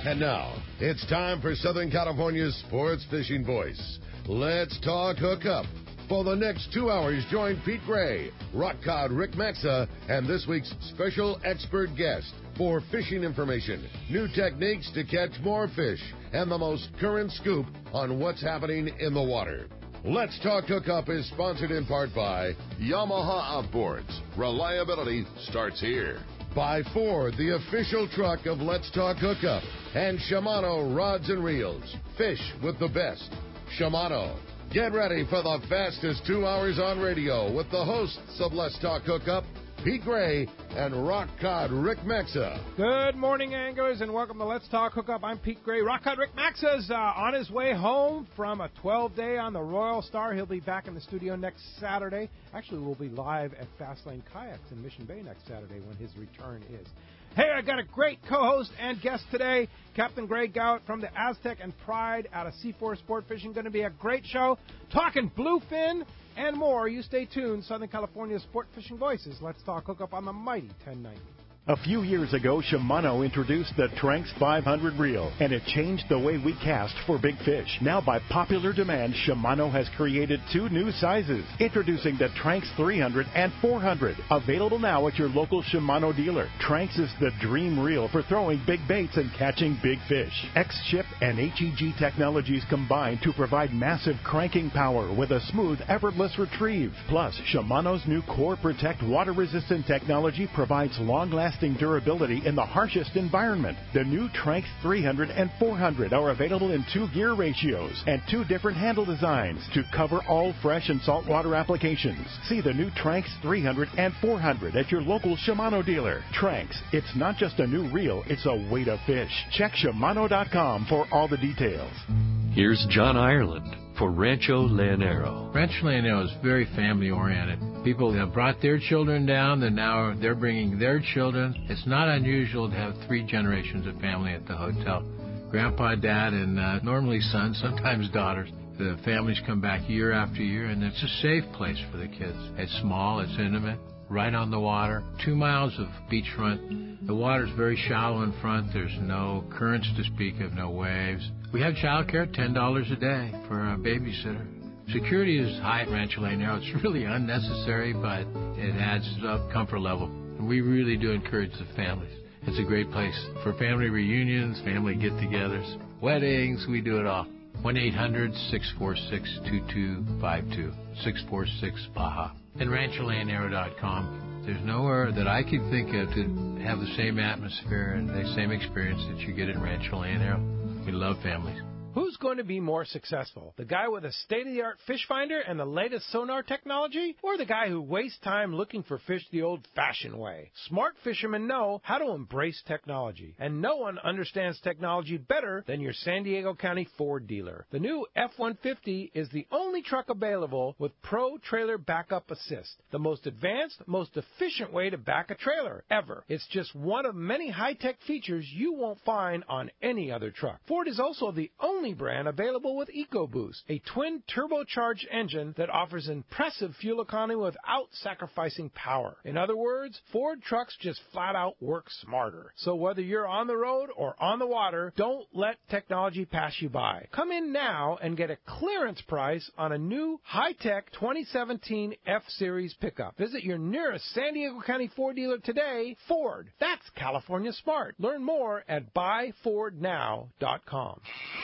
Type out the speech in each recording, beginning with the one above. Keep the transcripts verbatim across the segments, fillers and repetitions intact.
And now, it's time for Southern California's sports fishing voice. Let's talk hookup. For the next two hours, join Pete Gray, Rock Cod Rick Maxa, and this week's special expert guest for fishing information, new techniques to catch more fish, and the most current scoop on what's happening in the water. Let's Talk Hookup is sponsored in part by Yamaha Outboards. Reliability starts here. By Ford, the official truck of Let's Talk Hookup, and Shimano Rods and Reels. Fish with the best. Shimano. Get ready for the fastest two hours on radio with the hosts of Let's Talk Hookup, Pete Gray and Rock Cod Rick Maxa. Good morning, anglers, and welcome to Let's Talk Hookup. I'm Pete Gray. Rock Cod Rick Maxa's uh, on his way home from a twelve-day on the Royal Star. He'll be back in the studio next Saturday. Actually, we'll be live at Fastlane Kayaks in Mission Bay next Saturday when his return is. Hey, I got a great co-host and guest today, Captain Greg Gout from the Aztec and Pride out of C four Sport Fishing. Going to be a great show, talking bluefin and more. You stay tuned. Southern California Sport Fishing Voices. Let's Talk Hookup on the mighty ten ninety. A few years ago, Shimano introduced the Tranx five hundred reel, and it changed the way we cast for big fish. Now, by popular demand, Shimano has created two new sizes. Introducing the Tranx three hundred and four hundred, available now at your local Shimano dealer. Tranx is the dream reel for throwing big baits and catching big fish. X-Ship and H E G technologies combine to provide massive cranking power with a smooth, effortless retrieve. Plus, Shimano's new Core Protect water-resistant technology provides long-lasting durability in the harshest environment. The new Tranx three hundred and four hundred are available in two gear ratios and two different handle designs to cover all fresh and saltwater applications. See the new Tranx three hundred and four hundred at your local Shimano dealer. Tranx, it's not just a new reel, it's a way to fish. Check Shimano dot com for all the details. Here's John Ireland for Rancho Leonero. Rancho Leonero is very family-oriented. People have brought their children down, and now they're bringing their children. It's not unusual to have three generations of family at the hotel. Grandpa, Dad, and uh, normally sons, sometimes daughters. The families come back year after year, and it's a safe place for the kids. It's small, it's intimate, right on the water, two miles of beachfront. The water's very shallow in front. There's no currents to speak of, no waves. We have child care, ten dollars a day for a babysitter. Security is high at Rancho Leonero. It's really unnecessary, but it adds up comfort level. And we really do encourage the families. It's a great place for family reunions, family get-togethers, weddings. We do it all. one eight hundred, six four six, two two five two, six four six, B A H A. And Rancho Leonero dot com. There's nowhere that I can think of to have the same atmosphere and the same experience that you get at Rancho Leonero. We love families. Who's going to be more successful? The guy with a state-of-the-art fish finder and the latest sonar technology? Or the guy who wastes time looking for fish the old-fashioned way? Smart fishermen know how to embrace technology. And no one understands technology better than your San Diego County Ford dealer. The new F one fifty is the only truck available with Pro Trailer Backup Assist. The most advanced, most efficient way to back a trailer ever. It's just one of many high-tech features you won't find on any other truck. Ford is also the only brand available with EcoBoost, a twin turbocharged engine that offers impressive fuel economy without sacrificing power. In other words, Ford trucks just flat out work smarter. So whether you're on the road or on the water, don't let technology pass you by. Come in now and get a clearance price on a new high-tech twenty seventeen F-Series pickup. Visit your nearest San Diego County Ford dealer today. Ford, that's California smart. Learn more at buy ford now dot com.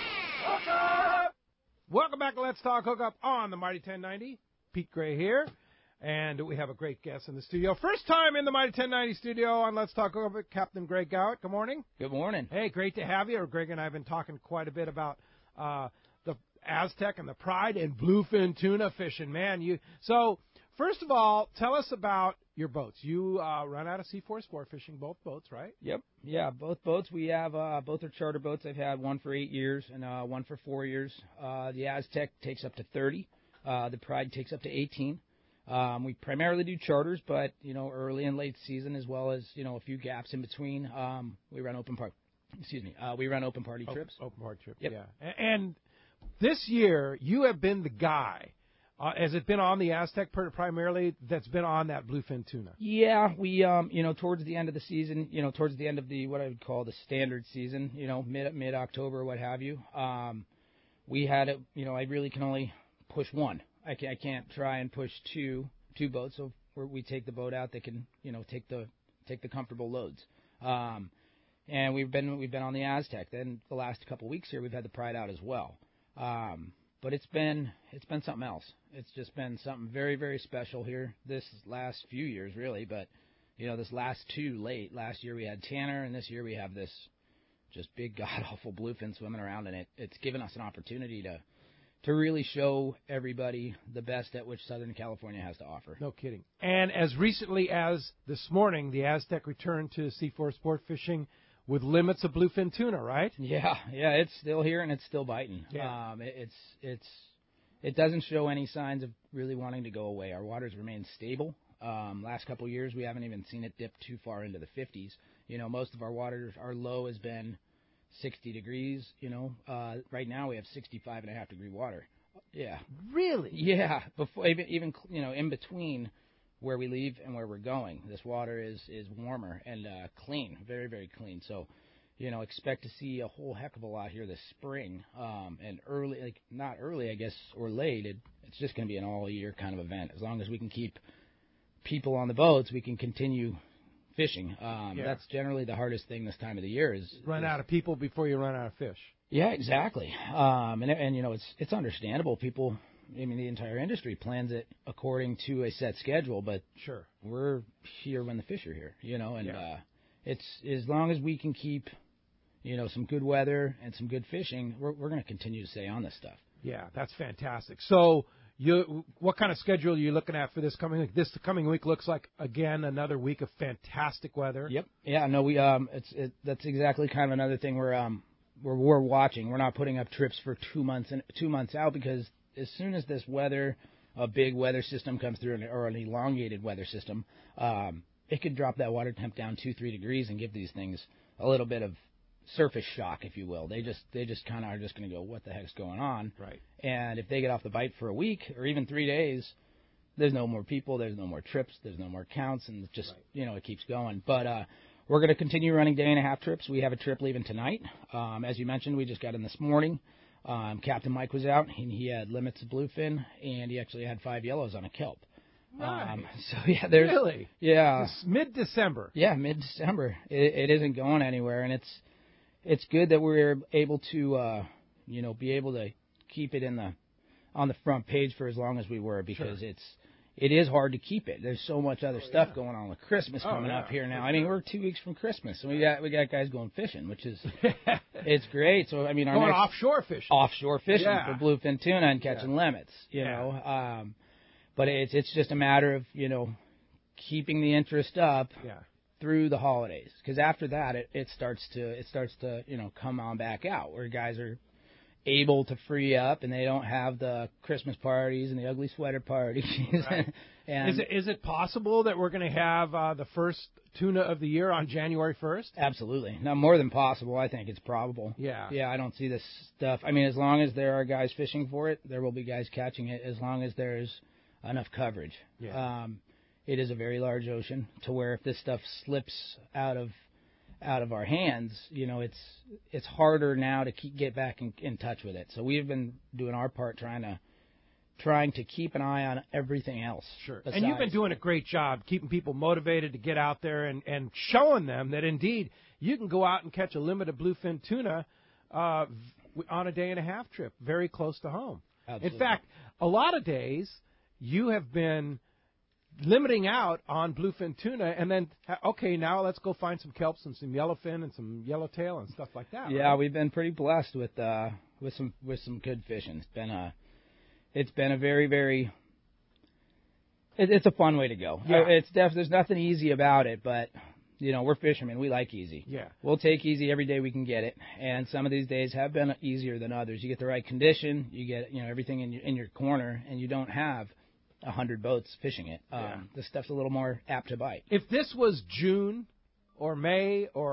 Welcome back to Let's Talk Hookup on the Mighty ten ninety. Pete Gray here, and we have a great guest in the studio. First time in the Mighty ten ninety studio on Let's Talk Hookup, Captain Greg Gout. Good morning. Good morning. Hey, great to have you. Greg and I have been talking quite a bit about uh, the Aztec and the Pride and bluefin tuna fishing. Man, you so first of all, tell us about your boats. You uh, run out of C four Sport Fishing, both boats, right? Yep. Yeah, both boats. We have uh, both are charter boats. I've had one for eight years and uh, one for four years. Uh, the Aztec takes up to thirty. Uh, the Pride takes up to eighteen. Um, we primarily do charters, but you know, early and late season, as well as you know, a few gaps in between. Um, we run open part. Excuse me. Uh, we run open party open, trips. Open party trips. Yep. Yeah. And this year, you have been the guy Uh, has it been on the Aztec primarily? That's been on that bluefin tuna. Yeah, we um you know towards the end of the season, you know towards the end of the what I would call the standard season, you know mid mid October, what have you. Um, we had it. You know, I really can only push one. I can't, I can't try and push two two boats. So where we take the boat out, they can you know take the take the comfortable loads. Um, and we've been we've been on the Aztec. Then the last couple of weeks here, we've had the Pride out as well. Um, but it's been it's been something else. It's just been something very, very special here this last few years, really. But, you know, this last two late. Last year we had Tanner, and this year we have this just big, god-awful bluefin swimming around. And it, it's given us an opportunity to to really show everybody the best at which Southern California has to offer. No kidding. And as recently as this morning, the Aztec returned to C four Sport Fishing with limits of bluefin tuna, right? Yeah, yeah, it's still here and it's still biting. Yeah. Um, it, it's it's it doesn't show any signs of really wanting to go away. Our waters remain stable. Um, last couple of years, we haven't even seen it dip too far into the fifties. You know, most of our waters, our low has been sixty degrees. You know, uh, right now we have sixty-five and a half degree water. Yeah. Really? Yeah. Before even even you know in between where we leave and where we're going, this water is is warmer and uh, clean, very very clean. So, you know, expect to see a whole heck of a lot here this spring, um, and early, like not early, I guess, or late. It, it's just going to be an all year kind of event. As long as we can keep people on the boats, we can continue fishing. Um, Yeah. That's generally the hardest thing this time of the year is Run is, out of people before you run out of fish. Yeah, exactly. Um, and and you know, it's it's understandable. People, I mean, the entire industry plans it according to a set schedule, but Sure. we're here when the fish are here, you know, and Yeah. uh, it's as long as we can keep, you know, some good weather and some good fishing, we're we're going to continue to stay on this stuff. Yeah, that's fantastic. So, you, what kind of schedule are you looking at for this coming week? This coming week looks like, again, another week of fantastic weather. Yep. Yeah. No, we um, it's it, that's exactly kind of another thing we're um we're we're watching. We're not putting up trips for two months and two months out because as soon as this weather, a big weather system comes through, or an elongated weather system, um, it could drop that water temp down two, three degrees and give these things a little bit of surface shock, if you will. They just they just kind of are just going to go, what the heck's going on? Right. And if they get off the bite for a week or even three days, there's no more people, there's no more trips, there's no more counts, and it just, right. you know, it keeps going. But uh, we're going to continue running day and a half trips. We have a trip leaving tonight. Um, as you mentioned, we just got in this morning. Um, Captain Mike was out, and he had limits of bluefin, and he actually had five yellows on a kelp. Nice. Um, so yeah, there's really, yeah, it's mid-December. Yeah, mid-December. It, it isn't going anywhere, and it's it's good that we're able to, uh, you know, be able to keep it in the on the front page for as long as we were, because Sure. it's it is hard to keep it. There's so much other Oh, stuff yeah. going on with Christmas Oh, coming yeah, up here now. for I mean, sure. we're two weeks from Christmas, and we got we got guys going fishing, which is it's great. So I mean, our Going next offshore fishing. offshore fishing Yeah. for bluefin tuna and catching Yeah. limits, you Yeah. know. Um, but it's it's just a matter of, you know, keeping the interest up Yeah. through the holidays, because after that it, it starts to it starts to you know come on back out, where guys are able to free up and they don't have the Christmas parties and the ugly sweater parties. Right. and Is it is it possible that we're going to have uh, the first tuna of the year on January first? Absolutely. Now, more than possible, I think it's probable. Yeah. Yeah, I don't see this stuff. I mean, as long as there are guys fishing for it, there will be guys catching it, as long as there's enough coverage. Yeah. Um, it is a very large ocean, to where if this stuff slips out of out of our hands, you know, it's it's harder now to keep get back in, in touch with it. So we've been doing our part, trying to trying to keep an eye on everything else. Sure. besides. And you've been doing a great job keeping people motivated to get out there and, and showing them that, indeed, you can go out and catch a limit of bluefin tuna uh, v- on a day and a half trip very close to home. Absolutely. In fact, a lot of days you have been limiting out on bluefin tuna, and then, okay, now let's go find some kelps and some yellowfin and some yellowtail and stuff like that. Yeah, right? we've been pretty blessed with uh, with some with some good fishing. It's been a it's been a very very it, it's a fun way to go. Yeah. Uh, It's def- there's nothing easy about it, but you know, we're fishermen. We like easy. Yeah. We'll take easy every day we can get it, and some of these days have been easier than others. You get the right condition, you get you know everything in your, in your corner, and you don't have a hundred boats fishing it. Um, Yeah. This stuff's a little more apt to bite. If this was June or May or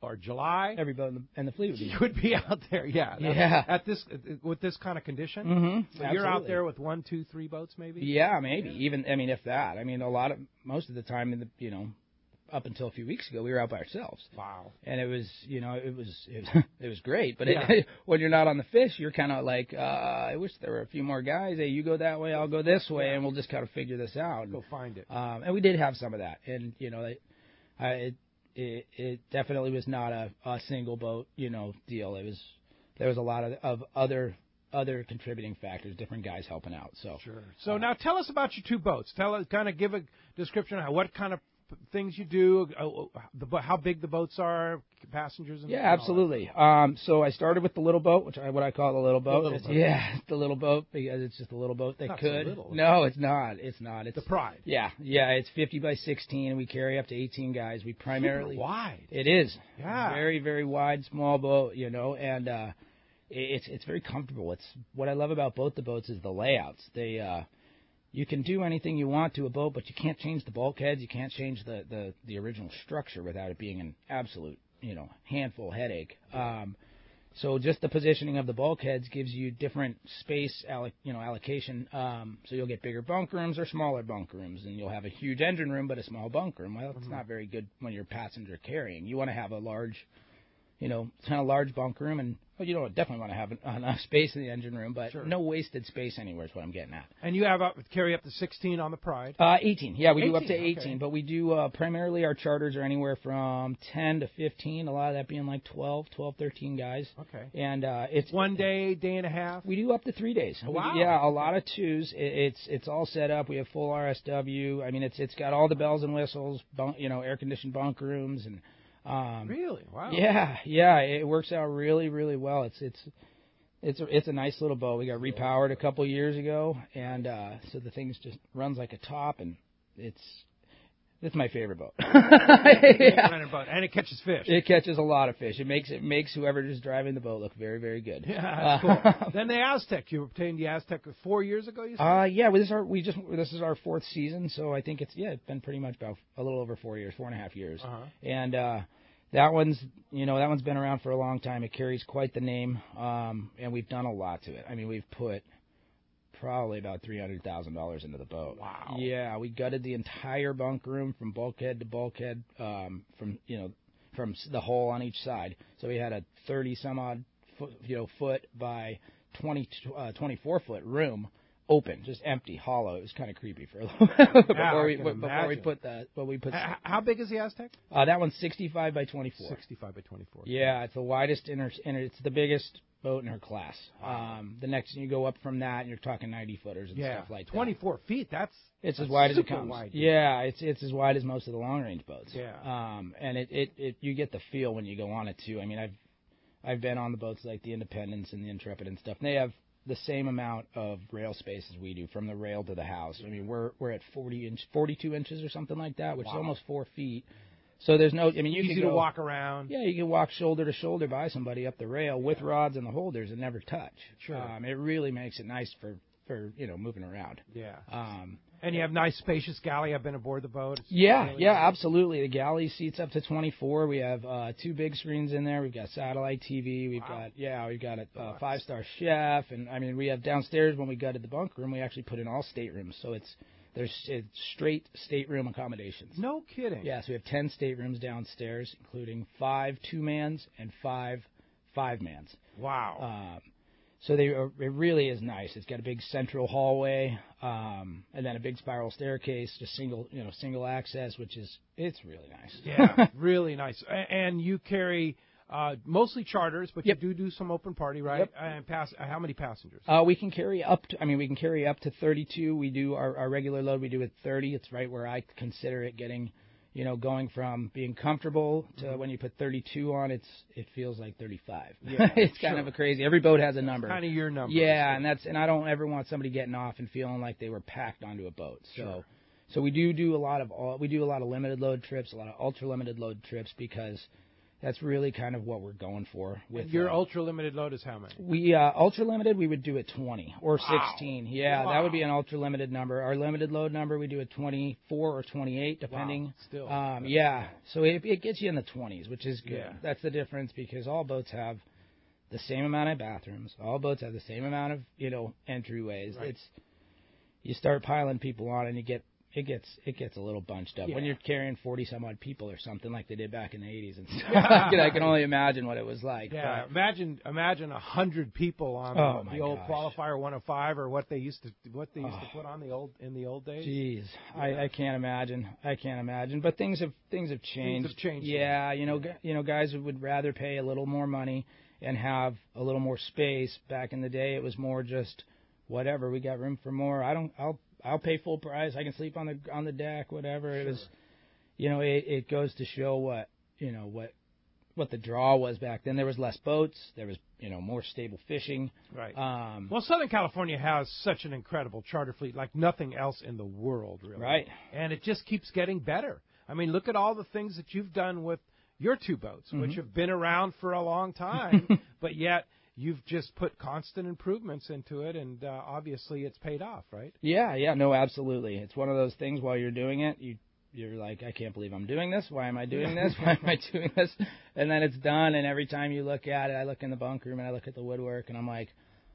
or July, every boat in the, in the fleet would be. You would be out there, yeah. Yeah. At this, with this kind of condition? Mm-hmm. So you're out there with one, two, three boats maybe? Yeah, maybe. Yeah. Even, I mean, if that. I mean, a lot of, most of the time, in the, you know, up until a few weeks ago, we were out by ourselves. Wow. And it was, you know, it was it was, it was great. But yeah. it, when you're not on the fish, you're kind of like, uh, I wish there were a few more guys. Hey, you go that way, I'll go this way, yeah. and we'll just kind of figure this out. Go find it. Um, and we did have some of that. And, you know, it, I, it, it, it definitely was not a, a single boat, you know, deal. It was, there was a lot of, of other other contributing factors, different guys helping out. So sure. So uh, now tell us about your two boats. Tell us, kind of give a description of what kind of things you do, uh, the, how big the boats are, passengers. And yeah, and absolutely. Um, so I started with the little boat, which I what I call the little boat. The little boat. Yeah, it's the little boat because it's just a little boat that not could. So little. No, it's not. It's not. It's the Pride. Yeah, yeah. It's fifty by sixteen, and we carry up to eighteen guys. We primarily Super wide. It is. Yeah. Very, very wide, small boat. You know, and uh, it's it's very comfortable. It's what I love about both the boats is the layouts. They uh, you can do anything you want to a boat, but you can't change the bulkheads. You can't change the, the, the original structure without it being an absolute, you know, handful headache. Um, so just the positioning of the bulkheads gives you different space, alloc, you know, allocation. Um, so you'll get bigger bunk rooms or smaller bunk rooms, and you'll have a huge engine room but a small bunk room. Well, it's mm-hmm. not very good when you're passenger carrying. You want to have a large, you know, kind of large bunk room, and well, you don't definitely want to have enough space in the engine room, but sure. no wasted space anywhere is what I'm getting at. And you have up, carry up to sixteen on the Pride? Uh, eighteen. Yeah, we eighteen, do up to eighteen, okay. But we do uh, primarily our charters are anywhere from ten to fifteen. A lot of that being like twelve, twelve, thirteen guys. Okay. And uh, it's one day, day and a half. We do up to three days. Oh, wow. We, yeah, a lot of twos. It, it's it's all set up. We have full R S W. I mean, it's it's got all the bells and whistles. Bunk, you know, air conditioned bunk rooms and. Um, really? Wow. Yeah, yeah. It works out really, really well. It's it's it's a, it's a nice little boat. We got repowered a couple years ago, and uh, so the thing just runs like a top, and it's it's my favorite boat. yeah. boat. And it catches fish. It catches a lot of fish. It makes it makes whoever is driving the boat look very, very good. Yeah, that's cool. Then the Aztec. You obtained the Aztec four years ago. You said? Uh, yeah. Well, this is our we just this is our fourth season, so I think it's yeah, it's been pretty much about a little over four years, four and a half years, uh-huh. and. uh That one's, you know, that one's been around for a long time. It carries quite the name, um, and we've done a lot to it. I mean, we've put probably about three hundred thousand dollars into the boat. Wow. Yeah, we gutted the entire bunk room from bulkhead to bulkhead, um, from you know, from the hull on each side. So we had a thirty some odd foot, you know, foot by twenty, uh, twenty-four foot room. Open, just empty, hollow. It was kind of creepy for a little before yeah, we before we put that. But we put. How, how big is the Aztec? Uh, that one's sixty-five by twenty-four. Sixty-five by twenty-four. Yeah, it's the widest in her, and it's the biggest boat in her class. Wow. Um, the next you go up from that, and you're talking ninety footers and yeah. stuff like that. twenty-four feet. That's it's that's as wide as it super comes. Wide, yeah, it's it's as wide as most of the long range boats. Yeah. Um, and it, it, it you get the feel when you go on it too. I mean, I've I've been on the boats like the Independence and the Intrepid and stuff. And they have the same amount of rail space as we do, from the rail to the house. I mean, we're we're at forty inch, forty-two inches or something like that, which wow. is almost four feet. So there's no, I mean, you easy can go, to walk around. Yeah, you can walk shoulder to shoulder by somebody up the rail with rods and the holders and never touch. Sure. Um, it really makes it nice for, for you know moving around. Yeah. Um, and you have nice spacious galley. I've been aboard the boat. It's yeah, really yeah, nice. absolutely. The galley seats up to twenty-four. We have uh, two big screens in there. We've got satellite T V. We've wow. got yeah, we've got a uh, five star chef, and I mean we have downstairs when we gutted the bunk room, we actually put in all staterooms, so it's there's it's straight stateroom accommodations. No kidding. Yeah, so we have ten staterooms downstairs, including five two mans and five five mans. Wow. Um, So they, it really is nice. It's got a big central hallway, um, and then a big spiral staircase, just single, you know, single access, which is it's really nice. Yeah, really nice. And you carry uh, mostly charters, but yep. you do do some open party, right? Yep. And pass. How many passengers? Uh, we can carry up to. I mean, we can carry up to thirty-two. We do our, our regular load. We do at thirty. It's right where I consider it getting. You know, going from being comfortable to mm-hmm. when you put thirty-two on, it's it feels like thirty-five. Yeah, it's sure. kind of a crazy. Every boat has a number. Kind of your number. Yeah, and that's and I don't ever want somebody getting off and feeling like they were packed onto a boat. So, sure. so we do do a lot of we do a lot of limited load trips, a lot of ultra limited load trips because, that's really kind of what we're going for. With your uh, ultra limited load is how many? We uh, ultra limited, we would do at twenty or sixteen. Wow. Yeah, wow. that would be an ultra limited number. Our limited load number, we do at twenty-four or twenty-eight, depending. Wow. Still. Um, yeah, so it, it gets you in the twenties, which is good. Yeah. That's the difference because all boats have the same amount of bathrooms. All boats have the same amount of you know entryways. Right. It's you start piling people on and you get. It gets it gets a little bunched up yeah. when you're carrying forty some odd people or something like they did back in the eighties and stuff. I can only imagine what it was like. Yeah, but. imagine imagine a hundred people on Oh, the, my the old gosh. Qualifier one oh five or what they used to what they used Oh. to put on the old in the old days. Jeez, yeah. I, I can't imagine. I can't imagine. But things have things have changed. Things have changed. Yeah, you know, you know, guys would rather pay a little more money and have a little more space. Back in the day, it was more just whatever. We got room for more. I don't. I'll. I'll pay full price. I can sleep on the on the deck, whatever. Sure. It was, you know, it, it goes to show what you know what what the draw was back then. There was less boats. There was you know more stable fishing. Right. Um, well, Southern California has such an incredible charter fleet, like nothing else in the world, really. Right. And it just keeps getting better. I mean, look at all the things that you've done with your two boats, mm-hmm. which have been around for a long time, but yet. You've just put constant improvements into it, and uh, obviously it's paid off, right? Yeah, yeah, no, absolutely. It's one of those things while you're doing it, you, you're like, I can't believe I'm doing this. Why am I doing this? Why am I doing this? And then it's done, and every time you look at it, I look in the bunk room and I look at the woodwork, and I'm like,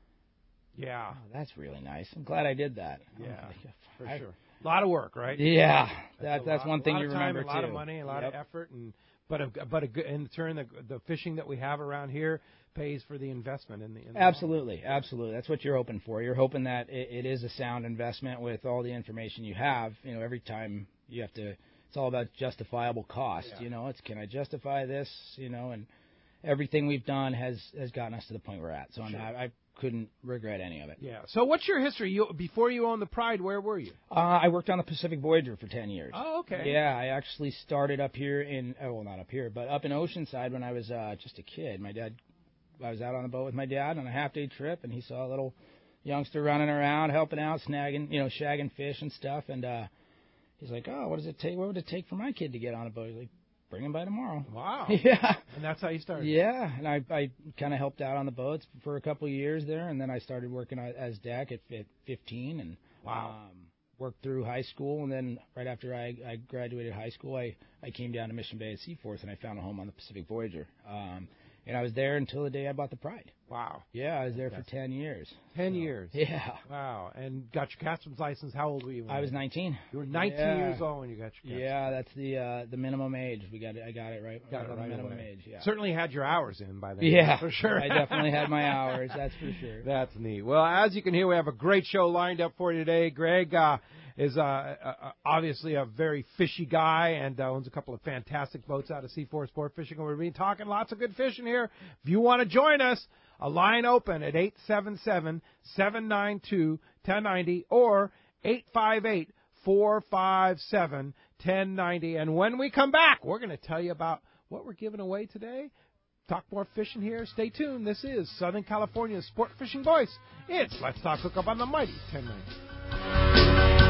yeah, oh, that's really nice. I'm glad I did that. Yeah, like, for I, sure. A lot of work, right? Yeah, that, that's, that's lot, one thing you remember, too. A lot too. of time, a lot of money, a lot yep. of effort, and but a, but a good, in turn, the, the fishing that we have around here pays for the investment in the. In the absolutely, home. absolutely. That's what you're hoping for. You're hoping that it, it is a sound investment with all the information you have. You know, every time you have to, it's all about justifiable cost. Yeah. You know, it's can I justify this? You know, and everything we've done has has gotten us to the point we're at. So sure. I'm, I, I couldn't regret any of it. Yeah. So what's your history? You, before you owned the Pride, where were you? Uh, I worked on the Pacific Voyager for ten years. Oh, okay. Yeah, I actually started up here in, oh, well, not up here, but up in Oceanside when I was uh, just a kid. My dad, I was out on the boat with my dad on a half-day trip, and he saw a little youngster running around, helping out, snagging, you know, shagging fish and stuff, and uh, he's like, oh, what does it take? What would it take for my kid to get on a boat? He's like, bring him by tomorrow. Wow. Yeah. And that's how you started. Yeah, and I I kind of helped out on the boats for a couple of years there, and then I started working as deck at, at fifteen, and wow. Um, worked through high school, and then right after I, I graduated high school, I, I came down to Mission Bay at Seaforth, and I found a home on the Pacific Voyager. Um, and I was there until the day I bought the Pride. Wow. Yeah, I was there for ten years. Ten so, years. Yeah. Wow. And got your captain's license. How old were you? When I was nineteen. You were nineteen yeah. years old when you got your captain's. Yeah, that's the uh, the minimum age. We got it. I got it right. Got right it on right the minimum away. age. Yeah. Certainly had your hours in by then. Yeah, for sure. I definitely had my hours. That's for sure. That's neat. Well, as you can hear, we have a great show lined up for you today. Greg uh, is uh, uh, obviously a very fishy guy and uh, owns a couple of fantastic boats out of Seaforth Sport Fishing. And we're going to be talking lots of good fishing here. If you want to join us, a line open at eight seven seven, seven nine two, one zero nine zero or eight five eight, four five seven, one zero nine zero. And when we come back, we're going to tell you about what we're giving away today. Talk more fishing here. Stay tuned. This is Southern California's Sport Fishing Voice. It's Let's Talk Hookup on the Mighty ten ninety.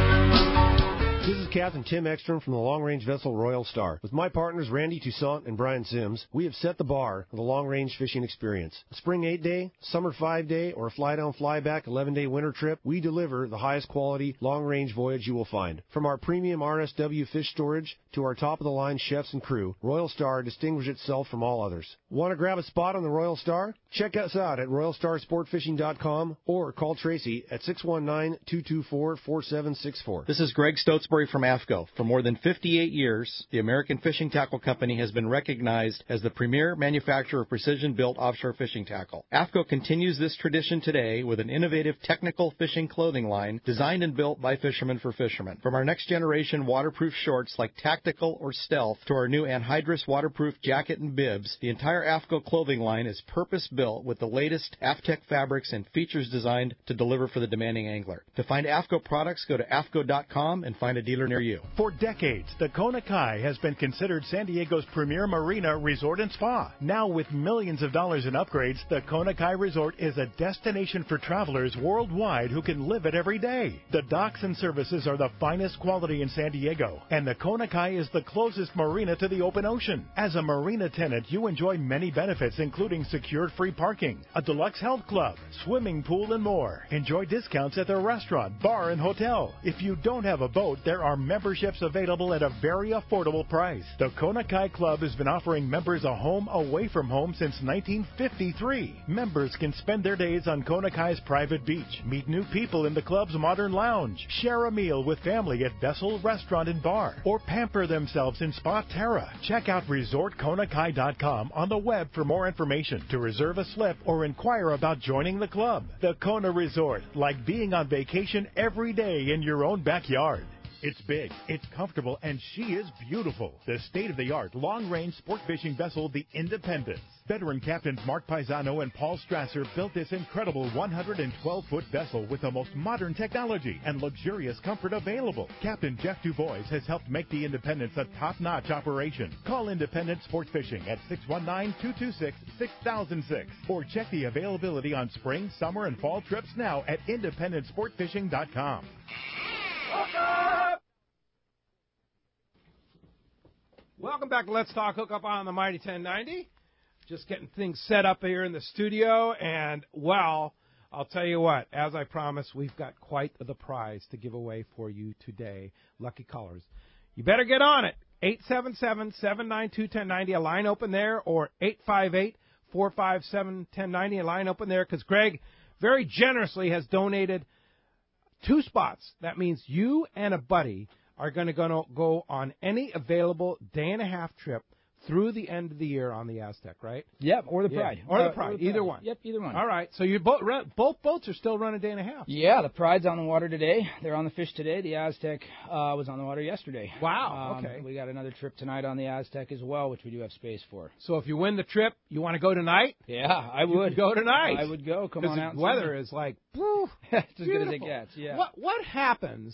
This is Captain Tim Ekstrom from the long-range vessel Royal Star. With my partners Randy Toussaint and Brian Sims, we have set the bar for the long-range fishing experience. A spring eight-day, summer five-day, or a fly-down, fly-back eleven-day winter trip, we deliver the highest quality long-range voyage you will find. From our premium R S W fish storage to our top-of-the-line chefs and crew, Royal Star distinguishes itself from all others. Want to grab a spot on the Royal Star? Check us out at royal star sport fishing dot com or call Tracy at six one nine, two two four, four seven six four. This is Greg Stotesbury from A F C O. For more than fifty-eight years, the American Fishing Tackle Company has been recognized as the premier manufacturer of precision-built offshore fishing tackle. A F C O continues this tradition today with an innovative technical fishing clothing line designed and built by fishermen for fishermen. From our next-generation waterproof shorts like Tactical or Stealth to our new anhydrous waterproof jacket and bibs, the entire A F C O clothing line is purpose-built with the latest AFTEC fabrics and features designed to deliver for the demanding angler. To find A F C O products, go to A F C O dot com and find a dealer near you. For decades, the Kona Kai has been considered San Diego's premier marina resort and spa. Now, with millions of dollars in upgrades, the Kona Kai Resort is a destination for travelers worldwide who can live it every day. The docks and services are the finest quality in San Diego, and the Kona Kai is the closest marina to the open ocean. As a marina tenant, you enjoy many benefits, including secured free parking, a deluxe health club, swimming pool, and more. Enjoy discounts at the restaurant, bar, and hotel. If you don't have a boat, there are memberships available at a very affordable price. The Kona Kai Club has been offering members a home away from home since nineteen fifty-three. Members can spend their days on Kona Kai's private beach, meet new people in the club's modern lounge, share a meal with family at Vessel Restaurant and Bar, or pamper themselves in Spa Terra. Check out resort kona kai dot com on the web for more information, to reserve a slip, or inquire about joining the club. The Kona Resort, like being on vacation every day in your own backyard. It's big, it's comfortable, and she is beautiful. The state-of-the-art long-range sport fishing vessel, the Independence. Veteran captains Mark Paisano and Paul Strasser built this incredible one hundred twelve foot vessel with the most modern technology and luxurious comfort available. Captain Jeff DuBois has helped make the Independence a top-notch operation. Call Independence Sport Fishing at six one nine, two two six, six thousand six or check the availability on spring, summer, and fall trips now at independence sport fishing dot com. Welcome back to Let's Talk Hookup on the Mighty ten ninety. Just getting things set up here in the studio, and, well, I'll tell you what, as I promised, we've got quite the prize to give away for you today. Lucky callers. You better get on it. eight seven seven, seven nine two, one oh nine oh, a line open there, or eight five eight, four five seven, one oh nine oh, a line open there, because Greg very generously has donated two spots. That means you and a buddy are going to go on any available day-and-a-half trip through the end of the year on the Aztec, right? Yep, or the yeah. Pride. Or the uh, Pride, or the either Pride. one. Yep, either one. All right, so you both both boats are still running day and a half. Yeah, the Pride's on the water today. They're on the fish today. The Aztec uh, was on the water yesterday. Wow, um, okay. We got another trip tonight on the Aztec as well, which we do have space for. So if you win the trip, you want to go tonight? Yeah, I would. go tonight. I would go. Come on out. The weather is like, woo, it's as beautiful. good as it gets, yeah. What, what happens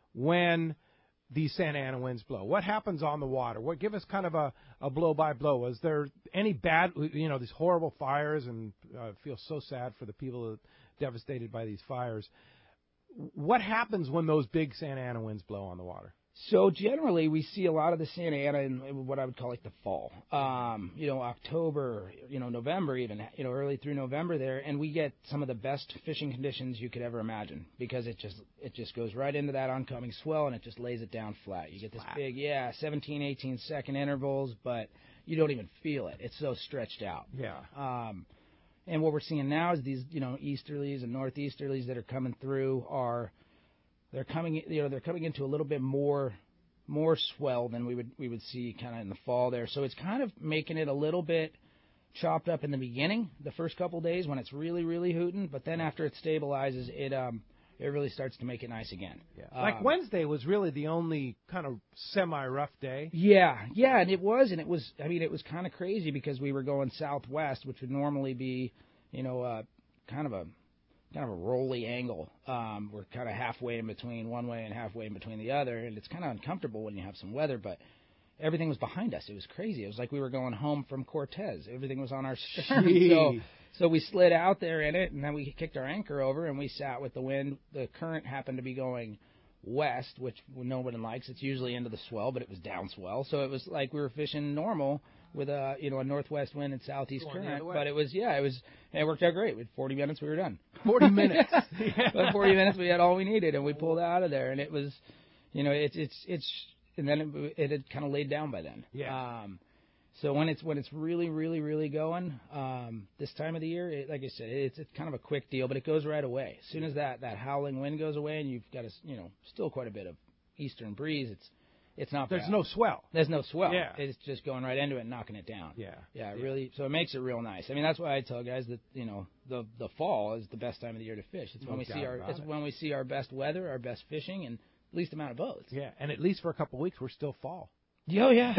when these Santa Ana winds blow? What happens on the water? What give us kind of a, a blow-by-blow. Was there any bad, you know, these horrible fires, and I uh, feel so sad for the people devastated by these fires. What happens when those big Santa Ana winds blow on the water? So generally, we see a lot of the Santa Ana in what I would call like the fall. Um, you know, October, you know, November even, you know, early through November there, and we get some of the best fishing conditions you could ever imagine because it just it just goes right into that oncoming swell and it just lays it down flat. You get this flat. big, yeah, seventeen, eighteen second intervals, but you don't even feel it. It's so stretched out. Yeah. Um, and what we're seeing now is these, you know, easterlies and northeasterlies that are coming through are. They're coming, you know, they're coming into a little bit more, more swell than we would we would see kind of in the fall there. So it's kind of making it a little bit chopped up in the beginning, the first couple of days when it's really really hooting. But then after it stabilizes, it um it really starts to make it nice again. Yeah. Like um, Wednesday was really the only kind of semi rough day. Yeah, yeah, and it was, and it was. I mean, it was kind of crazy because we were going southwest, which would normally be, you know, uh, kind of a kind of a rolly angle. Um, we're kind of halfway in between one way and halfway in between the other, and it's kind of uncomfortable when you have some weather, but everything was behind us. It was crazy. It was like we were going home from Cortez. Everything was on our stern. so, so we slid out there in it, and then we kicked our anchor over, and we sat with the wind. The current happened to be going west, which no one likes. It's usually into the swell, but it was down swell, so it was like we were fishing normal with a you know a northwest wind and southeast Going current. But it was yeah, it was it worked out great. With forty minutes, we were done. Forty minutes. yeah. But forty minutes, we had all we needed, and we pulled out of there. And it was, you know, it's it's it's, and then it, it had kind of laid down by then. Yeah. Um, so when it's when it's really really really going, um, this time of the year, it, like I said, it's it's kind of a quick deal, but it goes right away. As soon as that that howling wind goes away, and you've got a you know still quite a bit of eastern breeze, it's It's not There's bad. no swell. There's no swell. Yeah. It's just going right into it and knocking it down. Yeah. Yeah, yeah. really. So it makes it real nice. I mean, that's why I tell guys that, you know, the the fall is the best time of the year to fish. It's No when we doubt see our about it's it. when we see our best weather, our best fishing, and least amount of boats. Yeah, and at least for a couple of weeks, we're still fall. Oh, yeah.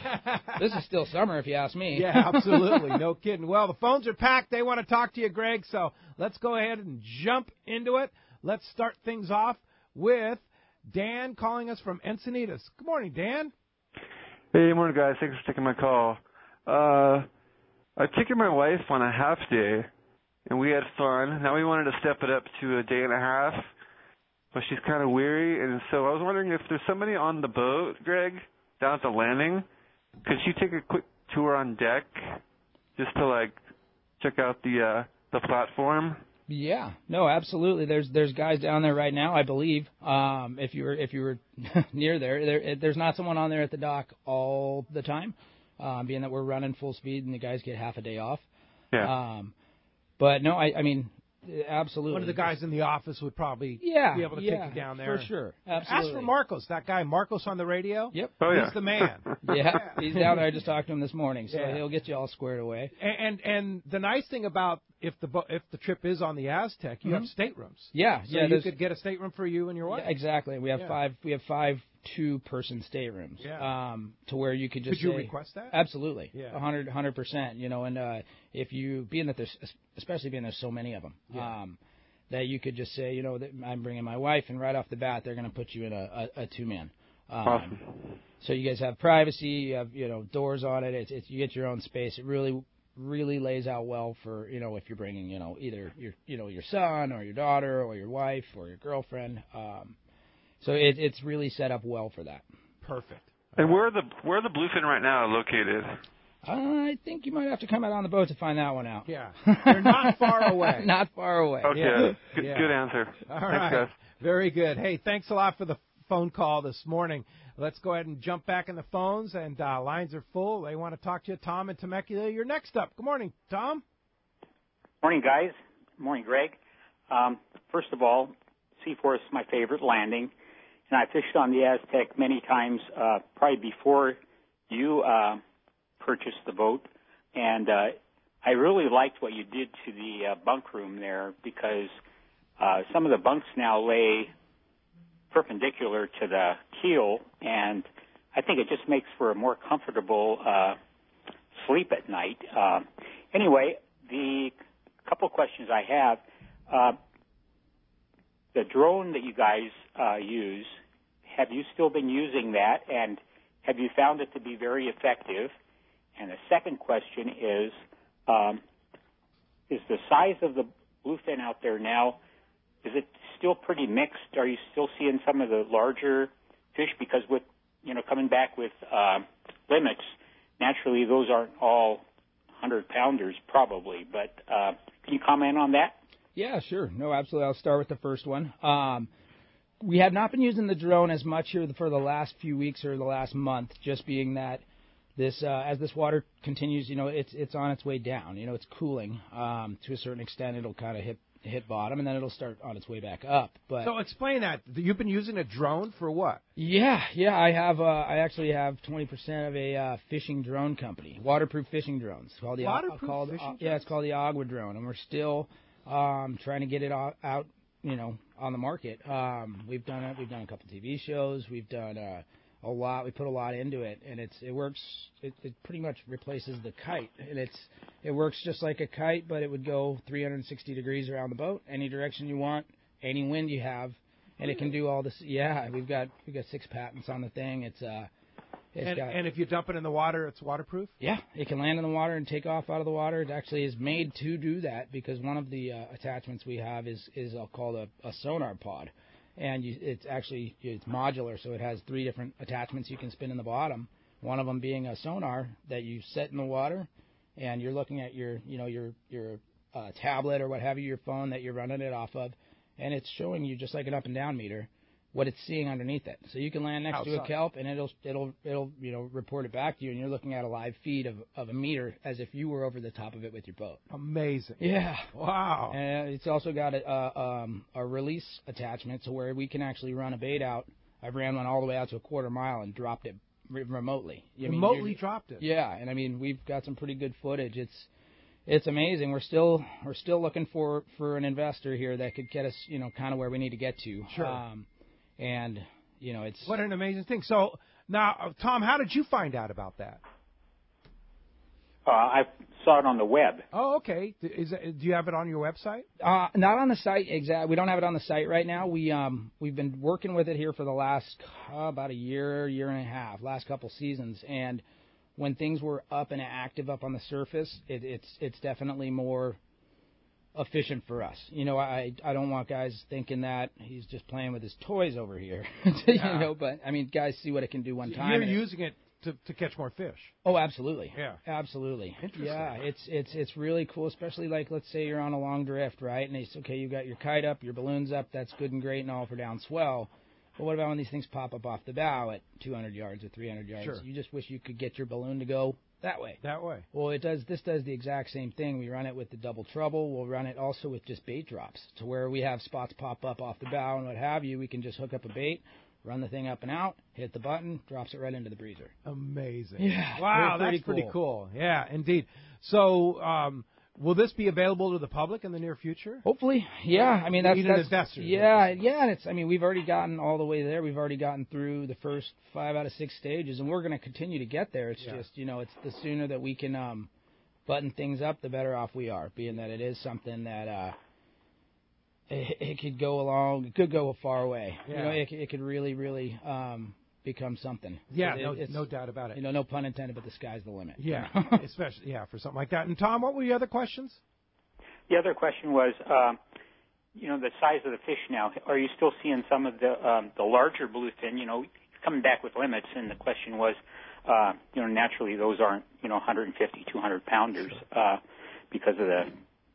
uh, this is still summer, if you ask me. Yeah, absolutely. No kidding. Well, the phones are packed. They want to talk to you, Greg, so let's go ahead and jump into it. Let's start things off with Dan calling us from Encinitas. Good morning, Dan. Hey, morning, guys. Thanks for taking my call. Uh, I've taken my wife on a half day, and we had fun. Now we wanted to step it up to a day and a half, but she's kind of weary, and so I was wondering if there's somebody on the boat, Greg, down at the landing. Could she take a quick tour on deck just to, like, check out the uh, the platform? Yeah, no, absolutely. There's there's guys down there right now, I believe. Um, if you were if you were near there, there, there's not someone on there at the dock all the time, um, being that we're running full speed and the guys get half a day off. Yeah. Um, but no, I, I mean, absolutely. One of the guys in the office would probably yeah, be able to yeah, take you down there. for sure. Absolutely. Ask for Marcos, that guy Marcos on the radio. Yep. Oh, yeah. He's the man. yeah, he's down there. I just talked to him this morning, so Yeah. he'll get you all squared away. And, and and the nice thing about if the bo- if the trip is on the Aztec, you Mhm. have staterooms. Yeah, So yeah. you there's- could get a stateroom for you and your wife. Yeah, exactly. We have Yeah. five. We have five two-person staterooms. Yeah. Um, to where you could just Could you say- request that? Absolutely. Yeah. A hundred, hundred percent. You know, and uh, if you being that there's, especially being there's so many of them, Yeah. um, that you could just say, you know, that I'm bringing my wife, and right off the bat, they're going to put you in a, a, a two-man. Um, Awesome. So you guys have privacy. You have, you know, doors on it. It's, it's you get your own space. It really. really lays out well for, you know, if you're bringing, you know, either your, you know, your son or your daughter or your wife or your girlfriend. Um, so it, it's really set up well for that. Perfect. And where are the where are the Bluefin right now located? I think you might have to come out on the boat to find that one out. Yeah. They're not far away. Not far away. Okay. Yeah. Good, Yeah. good answer. All Thanks, right. guys. Very good. Hey, thanks a lot for the phone call this morning. Let's go ahead and jump back in the phones, and uh, lines are full. They want to talk to you. Tom and Temecula, you're next up. Good morning, Tom. Morning, guys. Morning, Greg. Um, first of all, Seaforth is my favorite landing, and I fished on the Aztec many times, uh, probably before you uh, purchased the boat, and uh, I really liked what you did to the uh, bunk room there because uh, some of the bunks now lay perpendicular to the keel, and I think it just makes for a more comfortable uh, sleep at night. Uh, anyway, the couple questions I have, uh, the drone that you guys uh, use, have you still been using that, and have you found it to be very effective? And the second question is, um, is the size of the bluefin out there now, is it still pretty mixed? Are you still seeing some of the larger fish? Because with, you know, coming back with uh, limits, naturally those aren't all hundred-pounders probably. But uh, can you comment on that? Yeah, sure. No, absolutely. I'll start with the first one. Um, we have not been using the drone as much here for the last few weeks or the last month, just being that this, uh, as this water continues, you know, it's it's on its way down. You know, it's cooling um, to a certain extent. It'll kind of hit hit bottom, and then it'll start on its way back up. But So explain that. You've been using a drone for what? yeah, yeah, I have. Uh, I actually have twenty percent of a uh, fishing drone company, waterproof fishing drones. It's called the Waterproof uh, called, fishing uh, yeah, it's called the Agua drone, and we're still um, trying to get it out, out, you know, on the market. Um, we've done it. We've done a couple T V shows. We've done uh, a lot. We put a lot into it, and it's it works. It, it pretty much replaces the kite, and it's it works just like a kite, but it would go three hundred sixty degrees around the boat, any direction you want, any wind you have, and it can do all this. Yeah, we've got we've got six patents on the thing. It's uh, it's And, got, and if you dump it in the water, it's waterproof? yeah, it can land in the water and take off out of the water. It actually is made to do that because one of the uh, attachments we have is is uh, called a, a sonar pod, and you, it's actually it's modular, so it has three different attachments you can spin in the bottom. One of them being a sonar that you set in the water, and you're looking at your you know your your uh, tablet or what have you, your phone that you're running it off of, and it's showing you just like an up and down meter what it's seeing underneath it. So you can land next to a Outside. kelp, and it'll it'll it'll you know report it back to you, and you're looking at a live feed of of a meter as if you were over the top of it with your boat. Amazing. Yeah. Wow. And it's also got a a, um, a release attachment to where we can actually run a bait out. I've ran one all the way out to a quarter mile and dropped it re- remotely. You mean, Remotely you're- dropped it. Yeah, and I mean we've got some pretty good footage. It's it's amazing. We're still we're still looking for for an investor here that could get us you know kind of where we need to get to. Sure. Um, and you know it's What an amazing thing. So now, uh, Tom, how did you find out about that? Uh, I saw it on the web. Oh, okay. Is it, do you have it on your website? Uh, not on the site exactly. We don't have it on the site right now. We um we've been working with it here for the last uh, about a year, year and a half, last couple seasons, and when things were up and active up on the surface, it, it's it's definitely more efficient for us. You know, I I don't want guys thinking that he's just playing with his toys over here. you Yeah. know, but I mean, guys see what it can do one So time. You're and it- using it to, to catch more fish. Oh, absolutely. Yeah. Absolutely. Interesting. Yeah, it's it's it's really cool, especially like let's say you're on a long drift, right? And it's okay, you got your kite up, your balloon's up, that's good and great and all for down swell. But what about when these things pop up off the bow at two hundred yards or three hundred yards? Sure. You just wish you could get your balloon to go that way. That way. Well, it does. This does the exact same thing. We run it with the double trouble. We'll run it also with just bait drops, to where we have spots pop up off the bow and what have you. We can just hook up a bait, run the thing up and out, hit the button, drops it right into the breezer. Amazing. Yeah. Wow, Pretty that's pretty cool. cool. Yeah, indeed. So, um, will this be available to the public in the near future? Hopefully, yeah. I mean, that's, Even that's investors. yeah, yeah. And it's. I mean, we've already gotten all the way there. We've already gotten through the first five out of six stages, and we're going to continue to get there. It's Yeah. just, you know, it's the sooner that we can um, button things up, the better off we are. Being that it is something that uh, it, it could go along, it could go a far way. Yeah. You know, it, it could really, really um, become something. Yeah, It- no, it's, no doubt about it. You know, no pun intended, but the sky's the limit. Yeah, especially yeah for something like that. And Tom, what were your other questions? The other question was, uh, you know, the size of the fish now. Are you still seeing some of the um, the larger bluefin? You know, coming back with limits, and the question was, uh, you know, naturally those aren't, you know, one hundred fifty, two hundred pounders uh, because of the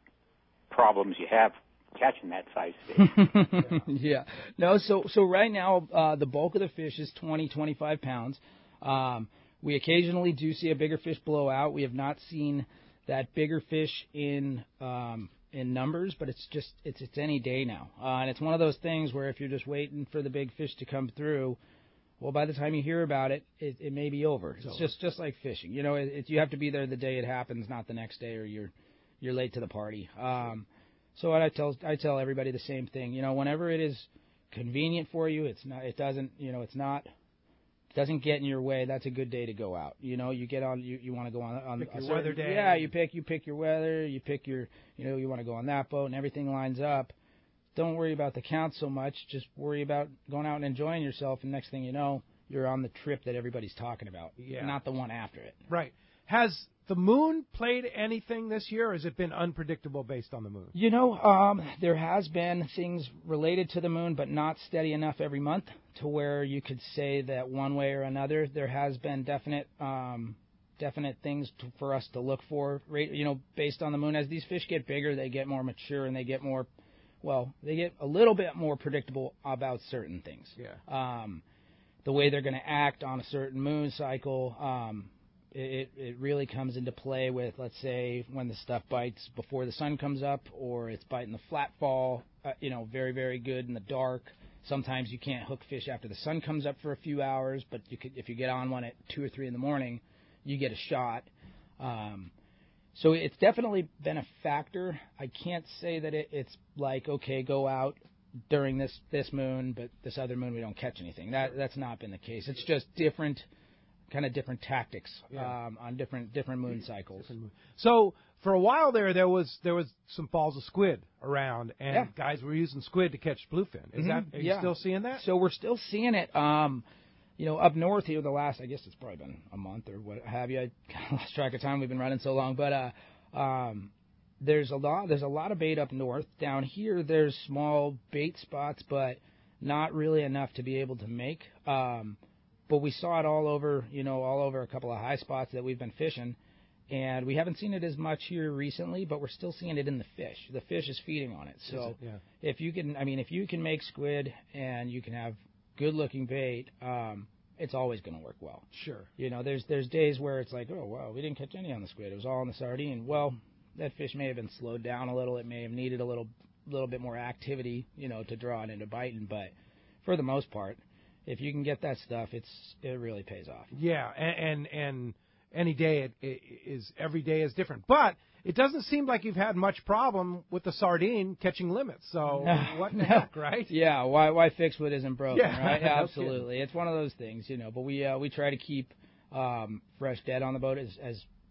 problems you have catching that size fish. yeah. No, so so right now uh, the bulk of the fish is twenty, twenty-five pounds. Um, we occasionally do see a bigger fish blow out. We have not seen that bigger fish in um, in numbers, but it's just it's it's any day now, uh, and it's one of those things where if you're just waiting for the big fish to come through, well, by the time you hear about it, it, it may be over. It's, It's just just like fishing, you know. It, it, you have to be there the day it happens, not the next day, or you're you're late to the party. Um, so what I tell I tell everybody the same thing, you know, whenever it is convenient for you, it's not it doesn't you know it's not. Doesn't get in your way, that's a good day to go out. You know, you get on, you, you want to go on on Pick a your certain- weather day. Yeah, you pick you pick your weather, you pick your, you know, you want to go on that boat, and everything lines up. Don't worry about the count so much. Just worry about going out and enjoying yourself. And next thing you know, you're on the trip that everybody's talking about, Yeah. not the one after it. Right. Has the moon played anything this year, or has it been unpredictable based on the moon? You know, um, there has been things related to the moon, but not steady enough every month to where you could say that one way or another. There has been definite, um, definite things to, for us to look for. Right, you know, based on the moon. As these fish get bigger, they get more mature and they get more, well, they get a little bit more predictable about certain things. Yeah. Um, the way they're going to act on a certain moon cycle. Um, It, it really comes into play with, let's say, when the stuff bites before the sun comes up, or it's biting the flat fall, uh, you know, very, very good in the dark. Sometimes you can't hook fish after the sun comes up for a few hours, but you could, if you get on one at two or three in the morning, you get a shot. Um, so it's definitely been a factor. I can't say that it, it's like, okay, go out during this, this moon, but this other moon we don't catch anything. That that's not been the case. It's just different. Kind of different tactics Yeah. um, on different different moon cycles. So for a while there, there was there was some falls of squid around, and Yeah. guys were using squid to catch bluefin. Is Mhm, that are you yeah. still seeing that? So we're still seeing it. Um, you know, up north here, the last I guess it's probably been a month or what have you. I lost track of time. We've been running so long, but uh, um, there's a lot there's a lot of bait up north. Down here, there's small bait spots, but not really enough to be able to make. Um, But we saw it all over, you know, all over a couple of high spots that we've been fishing, and we haven't seen it as much here recently, but we're still seeing it in the fish. The fish is feeding on it. So Is it? Yeah. if you can, I mean, if you can make squid and you can have good-looking bait, um, it's always going to work well. Sure. You know, there's there's days where it's like, oh wow, we didn't catch any on the squid. It was all on the sardine. Well, that fish may have been slowed down a little. It may have needed a little little bit more activity, you know, to draw it into biting. But for the most part, if you can get that stuff, it's it really pays off. Yeah, and and, and any day it, it is every day is different, but it doesn't seem like you've had much problem with the sardine catching limits. So No, what the no. heck, right? Yeah, why why fix what isn't broken, Yeah, right? no Absolutely, it's one of those things, you know. But we uh, we try to keep um, fresh dead on the boat as as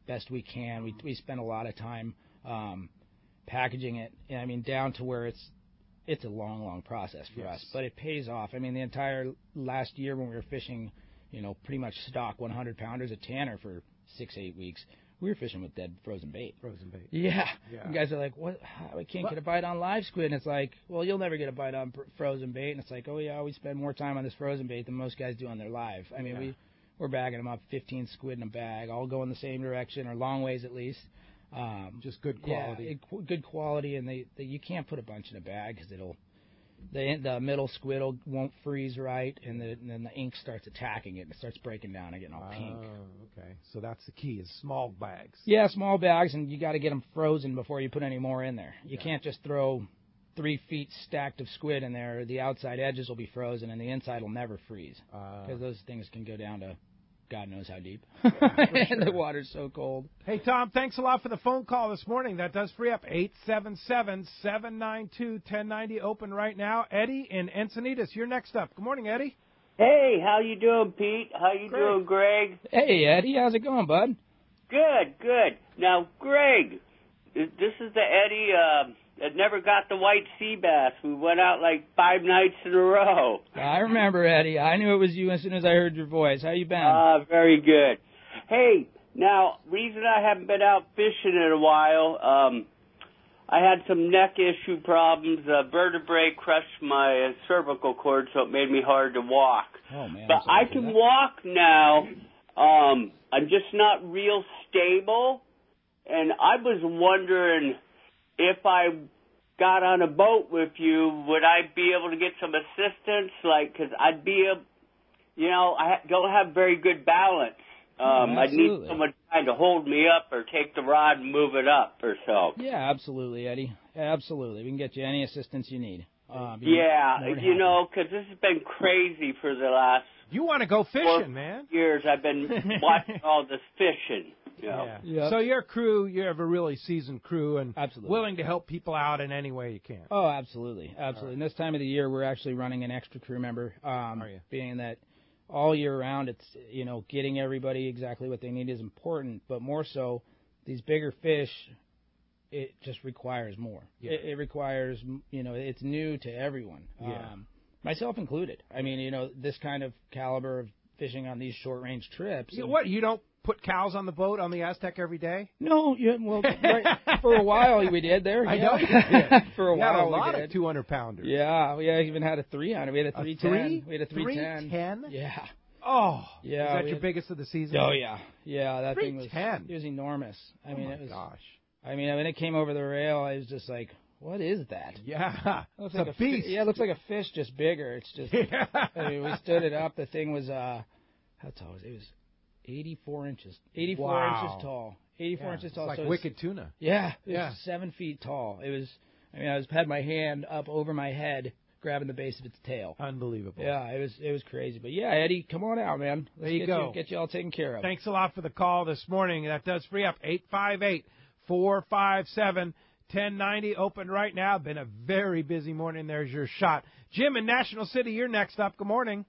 best we can. We we spend a lot of time um, packaging it. I mean, down to where it's it's a long, long process for yes. us, but it pays off. I mean, the entire last year when we were fishing, you know, pretty much stock one hundred pounders at Tanner for six, eight weeks. We were fishing with dead frozen bait. Frozen bait. Yeah. yeah. You guys are like, what? I can't what? get a bite on live squid. And it's like, well, you'll never get a bite on pr- frozen bait. And it's like, oh, yeah, we spend more time on this frozen bait than most guys do on their live. I mean, yeah. we, we're bagging them up, fifteen squid in a bag, all going the same direction, or long ways at least. Um, Just good quality. Yeah, it, good quality. And they, they you can't put a bunch in a bag because it'll, the, the middle squid will, won't freeze right, and, the, and then the ink starts attacking it, and it starts breaking down and getting all oh, pink. Okay, so that's the key, is small bags. Yeah, small bags, and you got to get them frozen before you put any more in there. You yeah. can't just throw three feet stacked of squid in there. The outside edges will be frozen, and the inside will never freeze, because uh, those things can go down to God knows how deep. Sure. And the water's so cold. Hey, Tom, thanks a lot for the phone call this morning. That does free up. eight seven seven, seven nine two, one zero nine zero, open right now. Eddie in Encinitas, you're next up. Good morning, Eddie. Hey, how you doing, Pete? How you Greg. doing, Greg? Hey, Eddie, how's it going, bud? Good, good. Now, Greg, this is the Eddie uh, that never got the white sea bass. We went out like five nights in a row. I remember, Eddie. I knew it was you as soon as I heard your voice. How you been? Ah, uh, very good. Hey, now, reason I haven't been out fishing in a while, um, I had some neck issue problems. A vertebrae crushed my uh, cervical cord, so it made me hard to walk. Oh, man. But I can that. walk now. Um, I'm just not real stable. And I was wondering if I got on a boat with you, would I be able to get some assistance? Like, because I'd be, a, you know, I don't have very good balance. Um, yeah, I'd need someone trying to hold me up or take the rod and move it up or so. Yeah, absolutely, Eddie. Absolutely. We can get you any assistance you need. Uh, yeah, you know, because this has been crazy for the last You want to go fishing, man. years. I've been watching all this fishing. You know. Yeah. Yep. So your crew, you have a really seasoned crew and absolutely. willing to help people out in any way you can. Oh, absolutely. Absolutely. Right. And this time of the year, we're actually running an extra crew member, um, Are you? being that all year round, it's, you know, getting everybody exactly what they need is important, but more so, these bigger fish, it just requires more. Yeah. It, it requires, you know, it's new to everyone, yeah. um, myself included. I mean, you know, this kind of caliber of fishing on these short-range trips. You know, what, you don't put cows on the boat on the Aztec every day? No, yeah, well, right, for a while we did there. I yeah. know you did. For a you while had a we lot did. of two hundred pounders. Yeah, we even had a three hundred. We had a three ten. three? We had a three ten. three ten? Yeah. Oh, yeah. Is that your had, biggest of the season? Oh yeah, yeah. That thing was three ten. It was enormous. I oh mean, my it was. Gosh. I mean, when it came over the rail, I was just like, "What is that?" Yeah, it looks it's like a a beast. Fi- yeah, it looks like a fish, just bigger. It's just. Yeah. I mean, we stood it up. The thing was, uh, how tall was it? It was eighty-four inches. eighty-four wow. inches tall. eighty-four yeah, inches tall. It's like so wicked tuna. Yeah, it yeah. was seven feet tall. It was. I mean, I was had my hand up over my head, grabbing the base of its tail. Unbelievable. Yeah, it was it was crazy. But yeah, Eddie, come on out, man. Let's there you get go. You, get you all taken care of. Thanks a lot for the call this morning. That does free up. eight five eight, four five seven, one zero nine zero. Open right now. Been a very busy morning. There's your shot. Jim in National City, you're next up. Good morning.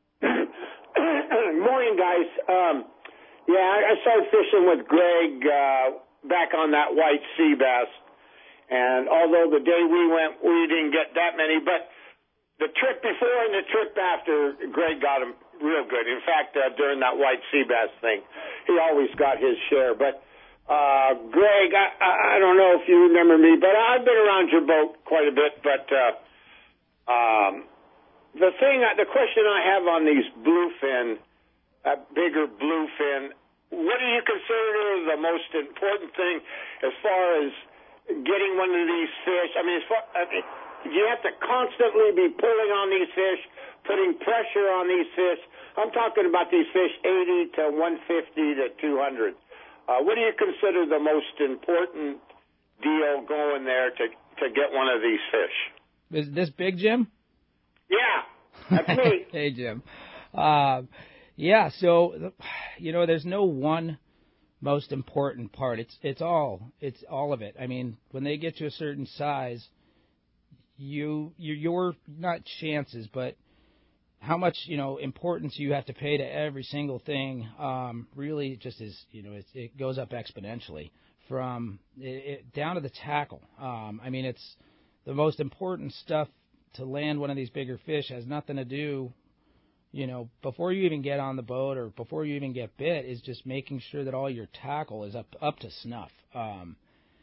Morning, guys. Um, yeah, I, I started fishing with Greg uh, back on that white sea bass. And although the day we went, we didn't get that many, but the trip before and the trip after, Greg got them real good. In fact, uh, during that white sea bass thing, he always got his share. But, uh, Greg, I, I don't know if you remember me, but I've been around your boat quite a bit. But uh, um, the thing, the question I have on these bluefin, uh, bigger bluefin, what do you consider the most important thing as far as getting one of these fish? I mean, as far, I mean, you have to constantly be pulling on these fish, putting pressure on these fish. I'm talking about these fish eighty to one fifty to two hundred. Uh, what do you consider the most important deal going there to, to get one of these fish? Is this big, Jim? Yeah, that's me. Hey, Jim. Uh, yeah, so, you know, there's no one most important part. It's it's all it's all of it. I mean, when they get to a certain size, you you your not chances, but how much, you know, importance you have to pay to every single thing um, really just is, you know, it, it goes up exponentially from it, it, down to the tackle. Um, I mean, it's the most important stuff to land one of these bigger fish has nothing to do, you know, before you even get on the boat or before you even get bit is just making sure that all your tackle is up up to snuff. Um,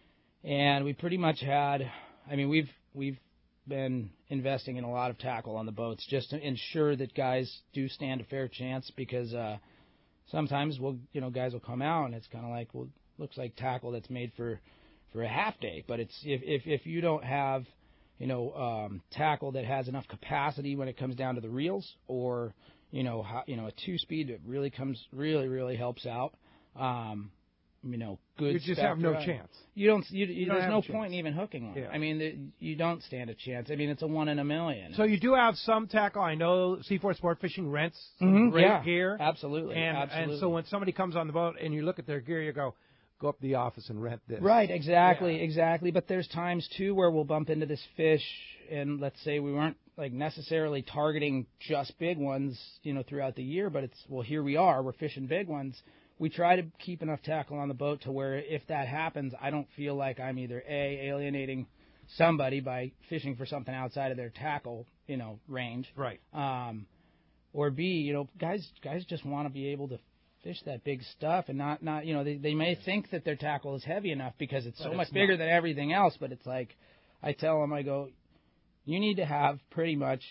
and we pretty much had, I mean, we've we've been investing in a lot of tackle on the boats just to ensure that guys do stand a fair chance because uh, sometimes we'll, you know, guys will come out and it's kind of like, well, looks like tackle that's made for, for a half day. But it's if, if, if you don't have, you know, um, tackle that has enough capacity when it comes down to the reels or, you know, how, you know, a two-speed that really comes, really, really helps out. Um, you know, good. You just spectra. have no chance. You don't. You, you, You don't there's have no a chance. point in even hooking one. Yeah. I mean, the, you don't stand a chance. I mean, it's a one in a million. So you do have some tackle. I know Seaforth Sport Fishing rents some Mhm, great yeah, gear. absolutely, And, absolutely. and so when somebody comes on the boat and you look at their gear, you go, go up to the office and rent this. Right, exactly, yeah. exactly. But there's times too where we'll bump into this fish, and let's say we weren't like necessarily targeting just big ones, you know, throughout the year. But it's well, here we are. We're fishing big ones. We try to keep enough tackle on the boat to where if that happens, I don't feel like I'm either A, alienating somebody by fishing for something outside of their tackle, you know, range. Right. Um, or B, you know, guys guys just want to be able to fish that big stuff and not, not you know, they, they may think that their tackle is heavy enough because it's But so it's much bigger not. than everything else, but it's like, I tell them, I go, you need to have pretty much,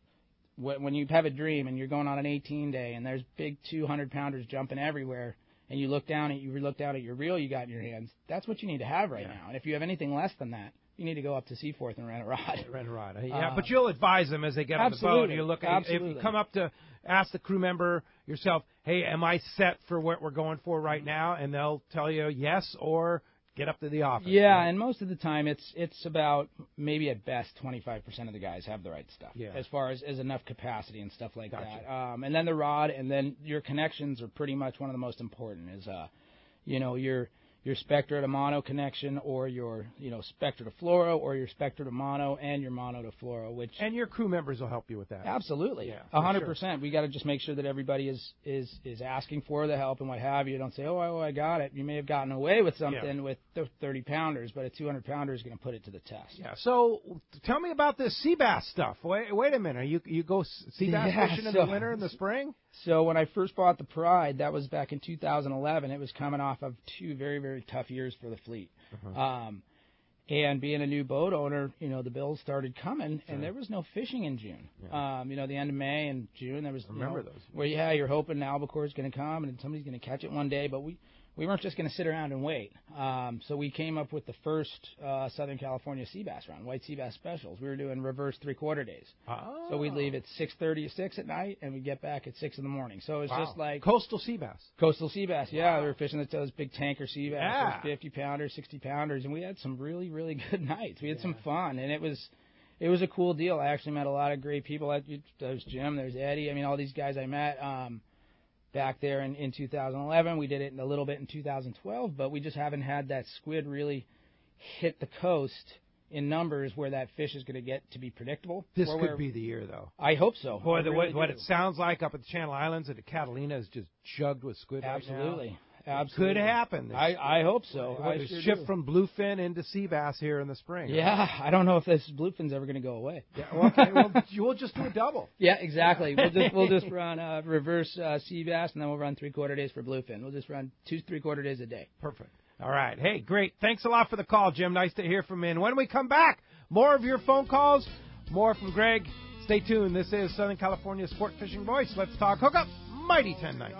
when you have a dream and you're going on an eighteen day and there's big two hundred pounders jumping everywhere and you look down at you look down at your reel you got in your hands, that's what you need to have right Yeah. now. And if you have anything less than that, you need to go up to Seaforth and rent a rod. Rent a rod. Yeah, Uh, but you'll advise them as they get on the boat. absolutely, You look at absolutely. if you come up to ask the crew member yourself, hey, am I set for what we're going for right now? And they'll tell you yes or get up to the office. Yeah, right? and most of the time it's it's about maybe at best twenty-five percent of the guys have the right stuff Yeah. as far as, as enough capacity and stuff like Gotcha. that. Um, and then the rod, and then your connections are pretty much one of the most important. Is uh, you know your your Spectra to mono connection, or your you know Spectra to fluoro, or your Spectra to mono and your mono to fluoro, which And your crew members will help you with that. absolutely, Yeah, a for hundred sure. percent. We got to just make sure that everybody is is is asking for the help and what have you. Don't say, oh, oh, I got it. You may have gotten away with something Yeah. with the thirty pounders, but a two hundred pounder is going to put it to the test. Yeah. So tell me about this sea bass stuff. Wait, wait a minute. You you go s- sea bass Yeah, fishing in so- the winter and the spring? So when I first bought the Pride, that was back in two thousand eleven. It was coming off of two very, very tough years for the fleet. Uh-huh. Um, and being a new boat owner, you know, the bills started coming, and there was no fishing in June. Um, you know, the end of May and June, there was, you Remember know, those. where, yeah, you're hoping albacore is going to come and somebody's going to catch it one day, but we, we weren't just going to sit around and wait. Um, so we came up with the first uh, Southern California sea bass run, white sea bass specials. We were doing reverse three-quarter days. Oh. So we'd leave at six thirty or six at night, and we'd get back at six in the morning. So it was Wow. just like Coastal sea bass. coastal sea bass. Yeah, we were fishing at those big tanker sea bass, Yeah. those fifty pounders, sixty pounders, and we had some really, really good nights. We had some fun, and it was it was a cool deal. I actually met a lot of great people. There's Jim, there's Eddie. I mean, all these guys I met um, back there in, in two thousand eleven. We did it in a little bit in two thousand twelve, but we just haven't had that squid really hit the coast in numbers where that fish is going to get to be predictable. This Where could we're- be the year, though. I hope so. Boy, I the, really what, what do. it sounds like up at the Channel Islands and the Catalina is just chugged with squid right now. Absolutely. It Absolutely. could happen. I, I hope so. It I was sure shift do. from bluefin into sea bass here in the spring. Yeah, I don't know if this bluefin's ever going to go away. Yeah, well, okay, well, we'll just do a double. Yeah, exactly. We'll just we'll just run uh, reverse uh, sea bass, and then we'll run three quarter days for bluefin. We'll just run two three quarter days a day. Perfect. All right. Hey, great. Thanks a lot for the call, Jim. Nice to hear from you. And when we come back, more of your phone calls, more from Greg. Stay tuned. This is Southern California Sport Fishing Voice. Let's talk hookup. Mighty ten ninety.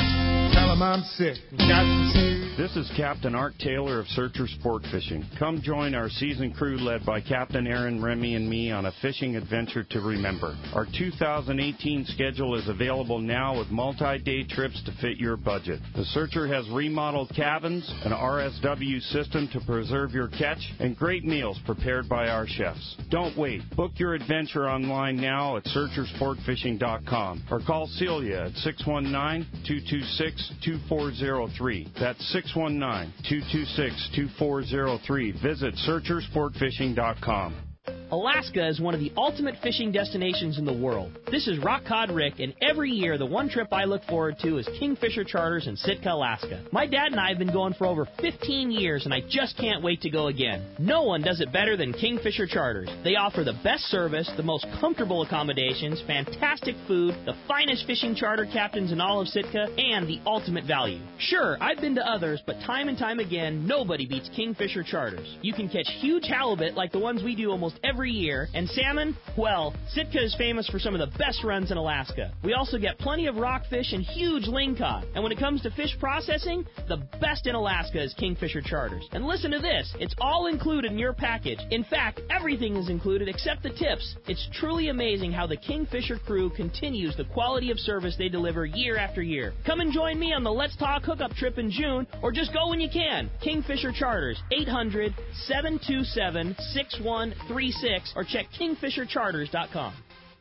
Tell 'em I'm sick. Got some serious. This is Captain Art Taylor of Searcher Sport Fishing. Come join our seasoned crew led by Captain Aaron, Remy, and me on a fishing adventure to remember. Our two thousand eighteen schedule is available now with multi-day trips to fit your budget. The Searcher has remodeled cabins, an R S W system to preserve your catch, and great meals prepared by our chefs. Don't wait. Book your adventure online now at searcher sport fishing dot com or call Celia at six one nine, two two six, two four zero three. That's six one nine, two two six, two four zero three. Visit searcher sport fishing dot com. Alaska is one of the ultimate fishing destinations in the world. This is Rock Cod Rick, and every year the one trip I look forward to is Kingfisher Charters in Sitka, Alaska. My dad and I have been going for over fifteen years, and I just can't wait to go again. No one does it better than Kingfisher Charters. They offer the best service, the most comfortable accommodations, fantastic food, the finest fishing charter captains in all of Sitka, and the ultimate value. Sure, I've been to others, but time and time again, nobody beats Kingfisher Charters. You can catch huge halibut like the ones we do almost every year, and salmon, well, Sitka is famous for some of the best runs in Alaska. We also get plenty of rockfish and huge lingcod. And when it comes to fish processing, the best in Alaska is Kingfisher Charters. And listen to this, it's all included in your package. In fact, everything is included except the tips. It's truly amazing how the Kingfisher crew continues the quality of service they deliver year after year. Come and join me on the Let's Talk hookup trip in June, or just go when you can. Kingfisher Charters, eight hundred, seven two seven, six one three six, or check kingfisher charters dot com.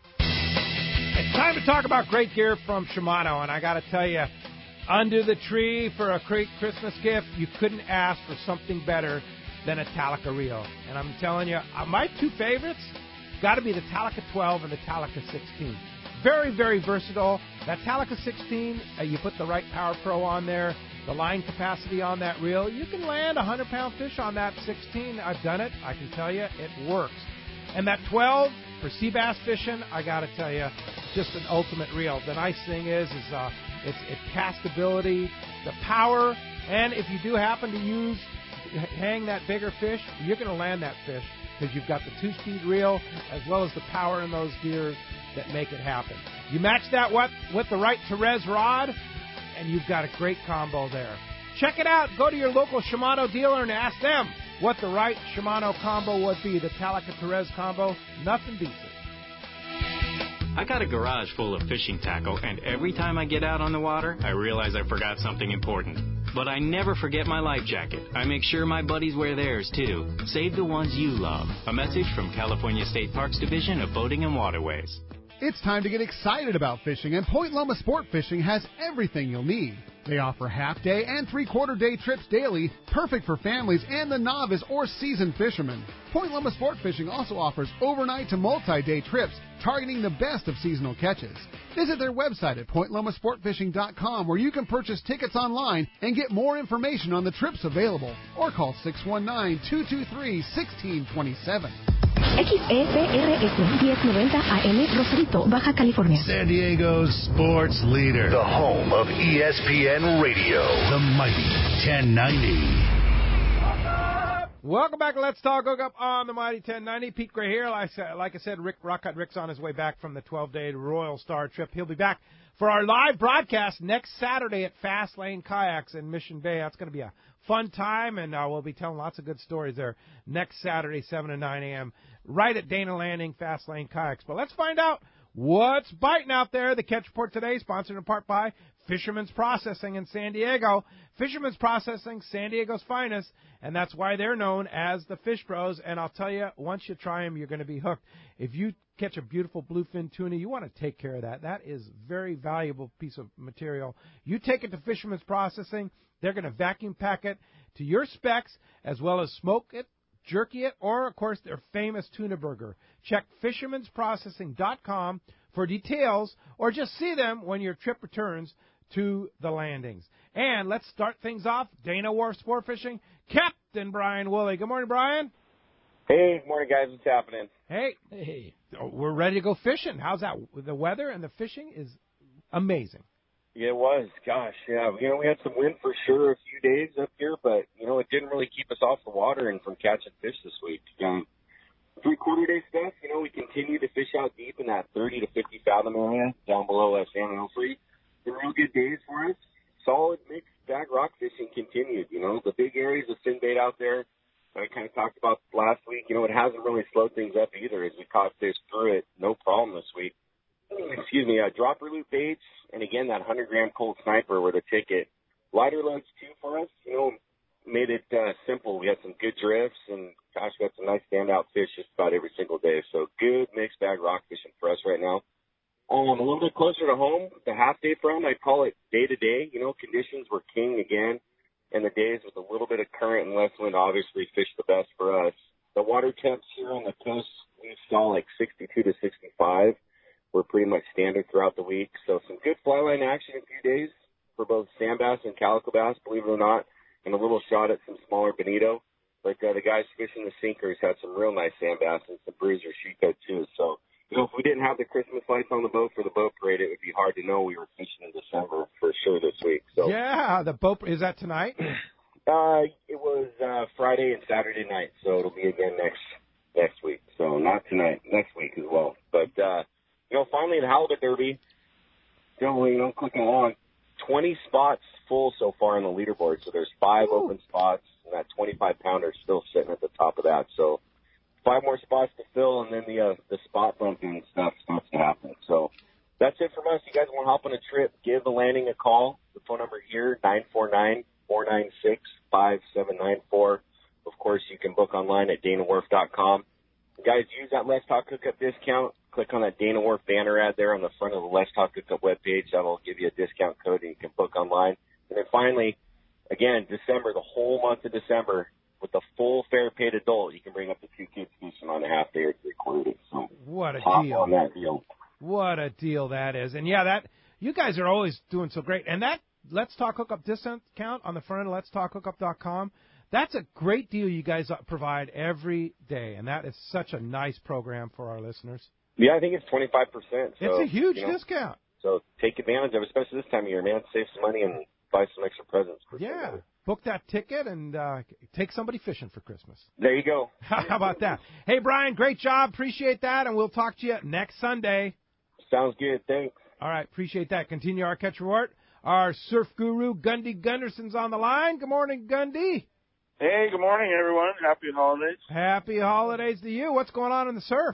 It's time to talk about great gear from Shimano, and I got to tell you, under the tree for a great Christmas gift, you couldn't ask for something better than a Talica reel. And I'm telling you, my two favorites got to be the Talica twelve and the Talica sixteen. Very, very versatile. That Talica sixteen, uh, you put the right Power Pro on there, the line capacity on that reel, you can land a one hundred pound fish on that sixteen. I've done it. I can tell you, it works. And that twelve for sea bass fishing, I got to tell you, just an ultimate reel. The nice thing is, is uh, it's it castability, the power, and if you do happen to use hang that bigger fish, you're going to land that fish because you've got the two-speed reel as well as the power in those gears that make it happen. You match that with, with the right Therese rod, and you've got a great combo there. Check it out. Go to your local Shimano dealer and ask them what the right Shimano combo would be. The Talica Therese combo, nothing beats it. I got a garage full of fishing tackle, and every time I get out on the water, I realize I forgot something important. But I never forget my life jacket. I make sure my buddies wear theirs, too. Save the ones you love. A message from California State Parks Division of Boating and Waterways. It's time to get excited about fishing, and Point Loma Sport Fishing has everything you'll need. They offer half-day and three-quarter-day trips daily, perfect for families and the novice or seasoned fishermen. Point Loma Sport Fishing also offers overnight to multi-day trips, targeting the best of seasonal catches. Visit their website at point loma sport fishing dot com, where you can purchase tickets online and get more information on the trips available, or call six one nine, two two three, one six two seven. X E P R S ten ninety A M Rosarito, Baja California. San Diego's sports leader. The home of E S P N Radio. The mighty ten ninety. Welcome back to Let's Talk Hookup on the Mighty ten ninety. Pete Gray here. Like I said, like I said Rick Rockcott Rick's on his way back from the twelve-day Royal Star trip. He'll be back for our live broadcast next Saturday at Fast Lane Kayaks in Mission Bay. That's going to be a fun time, and uh, we'll be telling lots of good stories there next Saturday, seven to nine a.m., right at Dana Landing, Fast Lane Kayaks. But let's find out what's biting out there. The Catch Report today, sponsored in part by Fisherman's Processing in San Diego. Fisherman's Processing, San Diego's finest, and that's why they're known as the Fish Pros. And I'll tell you, once you try them, you're going to be hooked. If you catch a beautiful bluefin tuna, you want to take care of that. That is a very valuable piece of material. You take it to Fisherman's Processing, they're going to vacuum pack it to your specs, as well as smoke it, jerky it, or, of course, their famous tuna burger. Check fishermans processing dot com for details, or just see them when your trip returns to the landings. And let's start things off. Dana Wharf Sport Fishing, Captain Brian Woolley. Good morning, Brian. Hey, good morning, guys. What's happening? Hey. Hey. We're ready to go fishing. How's that? The weather and the fishing is amazing. Yeah, it was. Gosh, yeah. You know, we had some wind for sure a few days up here, but, you know, it didn't really keep us off the water and from catching fish this week. Um, three-quarter day stuff, you know, we continue to fish out deep in that thirty to fifty fathom area down below uh, San Onofre. Some real good days for us. Solid mixed bag rock fishing continued, you know. The big areas of fin bait out there that I kind of talked about last week, you know, it hasn't really slowed things up either as we caught fish through it. No problem this week. Excuse me, uh, dropper loop baits, and again, that one hundred gram Colt Sniper were the ticket. Lighter loads, too, for us, you know, made it uh, simple. We had some good drifts, and, gosh, we got some nice standout fish just about every single day. So good mixed bag rock fishing for us right now. Um, a little bit closer to home, the half-day front, I call it day-to-day. You know, conditions were king again, and the days with a little bit of current and less wind obviously fished the best for us. The water temps here on the coast, saw like sixty-two to sixty-five were pretty much standard throughout the week. So some good fly line action in a few days for both sand bass and calico bass, believe it or not, and a little shot at some smaller bonito. But uh, the guys fishing the sinkers had some real nice sand bass and some bruiser sheephead too. So, you know, if we didn't have the Christmas lights on the boat for the boat parade, it would be hard to know we were fishing in December for sure this week. So yeah, the boat is that tonight? Uh, it was uh, Friday and Saturday night, so it'll be again next next week. So not tonight, next week as well. But uh, you know, finally the halibut derby, still you know clicking along. Twenty spots full so far on the leaderboard. So there's five Ooh. open spots, and that twenty-five pounder is still sitting at the top of that. So five more spots to fill, and then the uh, the spot bumping stuff starts to happen. So that's it from us. You guys want to hop on a trip? Give the landing a call. The phone number here nine four nine, four nine six, five seven nine four. Of course, you can book online at dana wharf dot com. Guys, use that Let's Talk Hookup discount. Click on that Dana Wharf banner ad there on the front of the Let's Talk Hookup webpage. That'll give you a discount code and you can book online. And then finally, again, December, the whole month of December, with a full fare paid adult, you can bring up to two kids fishing on a half day or three quarter day. So what a hop deal. on that deal. What a deal that is. And yeah, that you guys are always doing so great. And that Let's Talk Hookup discount on the front of lets talk hookup dot com, that's a great deal you guys provide every day. And that is such a nice program for our listeners. Yeah, I think it's twenty-five percent. So, it's a huge you know, discount. So take advantage of it, especially this time of year, man. Save some money and buy some extra presents. For yeah. somebody. Book that ticket and uh, take somebody fishing for Christmas. There you go. How about that? Hey, Brian, great job. Appreciate that, and we'll talk to you next Sunday. Sounds good. Thanks. All right, appreciate that. Continue our catch report. Our surf guru, Gundy Gunderson's on the line. Good morning, Gundy. Hey, good morning, everyone. Happy holidays. Happy holidays to you. What's going on in the surf?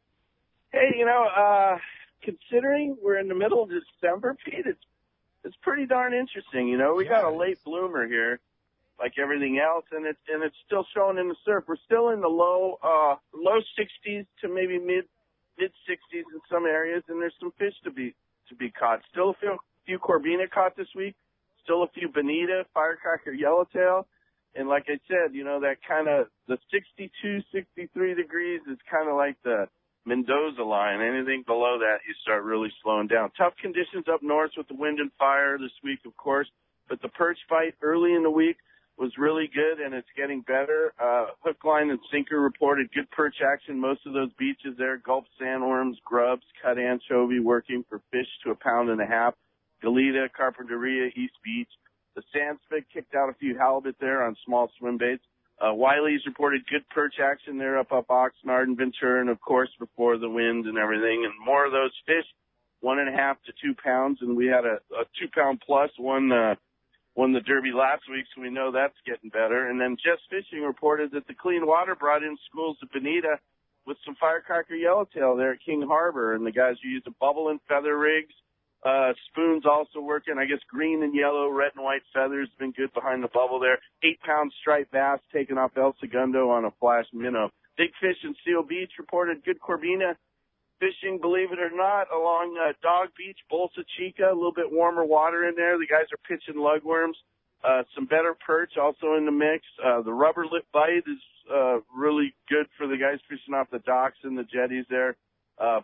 Hey, you know, uh, considering we're in the middle of December, Pete, it's it's pretty darn interesting. You know, we got a late bloomer here, like everything else, and it's and it's still showing in the surf. We're still in the low uh, low sixties to maybe mid mid sixties in some areas, and there's some fish to be to be caught. Still a few, few Corbina caught this week. Still a few Bonita, Firecracker, Yellowtail. And like I said, you know, that kind of the sixty-two, sixty-three degrees is kind of like the Mendoza line. Anything below that, you start really slowing down. Tough conditions up north with the wind and fire this week, of course. But the perch bite early in the week was really good, and it's getting better. Uh, hook, line, and sinker reported good perch action. Most of those beaches there, Gulf sandworms, grubs, cut anchovy working for fish to a pound and a half. Goleta, Carpinteria, East Beach. The sand spit kicked out a few halibut there on small swim baits. Uh, Wiley's reported good perch action there up up Oxnard and Ventura, and of course before the wind and everything. And more of those fish, one and a half to two pounds. And we had a, a two pound plus one, uh, won the Derby last week, so we know that's getting better. And then Just Fishing reported that the Clean Water brought in schools of Bonita with some Firecracker Yellowtail there at King Harbor. And the guys who used a bubble and feather rigs, Uh, spoons also working. I guess green and yellow, red and white feathers been good behind the bubble there. Eight pound striped bass taken off El Segundo on a flash minnow. Big Fish in Seal Beach reported good Corbina fishing, believe it or not, along uh, Dog Beach, Bolsa Chica, a little bit warmer water in there. The guys are pitching lugworms. Uh, some better perch also in the mix. Uh, the rubber lip bite is uh, really good for the guys fishing off the docks and the jetties there. Uh,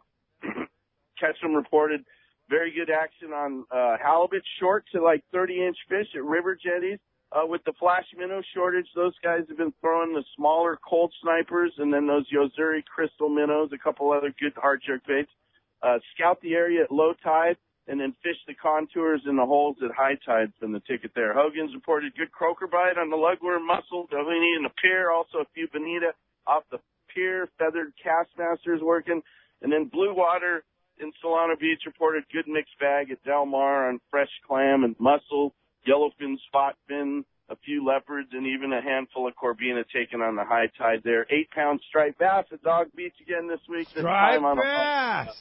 Ketchum reported very good action on uh, halibut, short to like thirty inch fish at river jetties. Uh, with the flash minnow shortage, those guys have been throwing the smaller cold snipers and then those Yozuri crystal minnows, a couple other good hard jerk baits. Uh, scout the area at low tide and then fish the contours in the holes at high tide from the ticket there. Hogan's reported good croaker bite on the lugworm, mussel, Doheny, and the pier. Also a few Bonita off the pier, feathered Castmasters working. And then Blue Water in Solana Beach reported good mixed bag at Del Mar on fresh clam and mussel, yellowfin, spotfin, a few leopards, and even a handful of Corbina taken on the high tide there. Eight pound striped bass at Dog Beach again this week. This striped time on bass.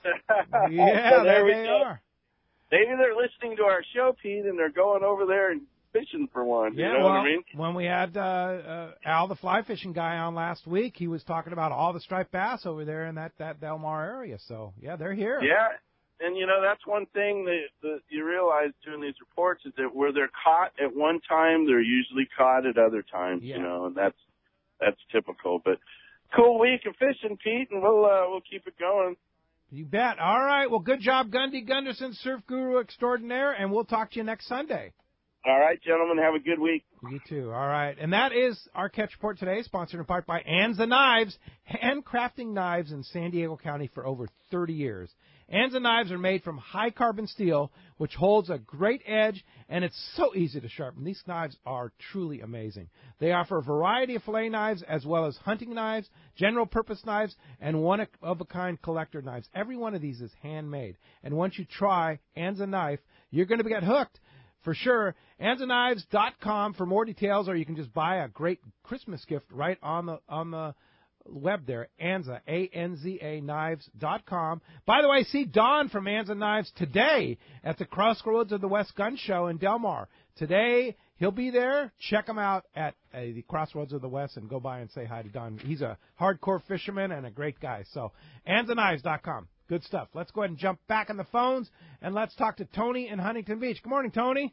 A yeah, so there, there we they go. are. Maybe they're listening to our show, Pete, and they're going over there and fishing for one. Yeah, you know well, what I mean? when we had uh, uh, Al, the fly fishing guy, on last week, he was talking about all the striped bass over there in that, that Del Mar area. So, yeah, they're here. Yeah, and, you know, that's one thing that, that you realize doing these reports is that where they're caught at one time, they're usually caught at other times, yeah. you know, and that's that's typical. But cool week of fishing, Pete, and we'll uh, we'll keep it going. You bet. All right. Well, good job, Gundy Gunderson, surf guru extraordinaire, and we'll talk to you next Sunday. All right, gentlemen. Have a good week. You too. All right. And that is our Catch Report today, sponsored in part by Anza Knives, handcrafting knives in San Diego County for over thirty years. Anza Knives are made from high-carbon steel, which holds a great edge, and it's so easy to sharpen. These knives are truly amazing. They offer a variety of fillet knives as well as hunting knives, general-purpose knives, and one-of-a-kind collector knives. Every one of these is handmade. And once you try Anza Knife, you're going to get hooked. For sure, anza knives dot com for more details, or you can just buy a great Christmas gift right on the on the web there, Anza, A N Z A knives dot com. By the way, see Don from Anza Knives today at the Crossroads of the West Gun Show in Del Mar. Today, he'll be there. Check him out at uh, the Crossroads of the West and go by and say hi to Don. He's a hardcore fisherman and a great guy. So, anza knives dot com. Good stuff. Let's go ahead and jump back on the phones, and let's talk to Tony in Huntington Beach. Good morning, Tony.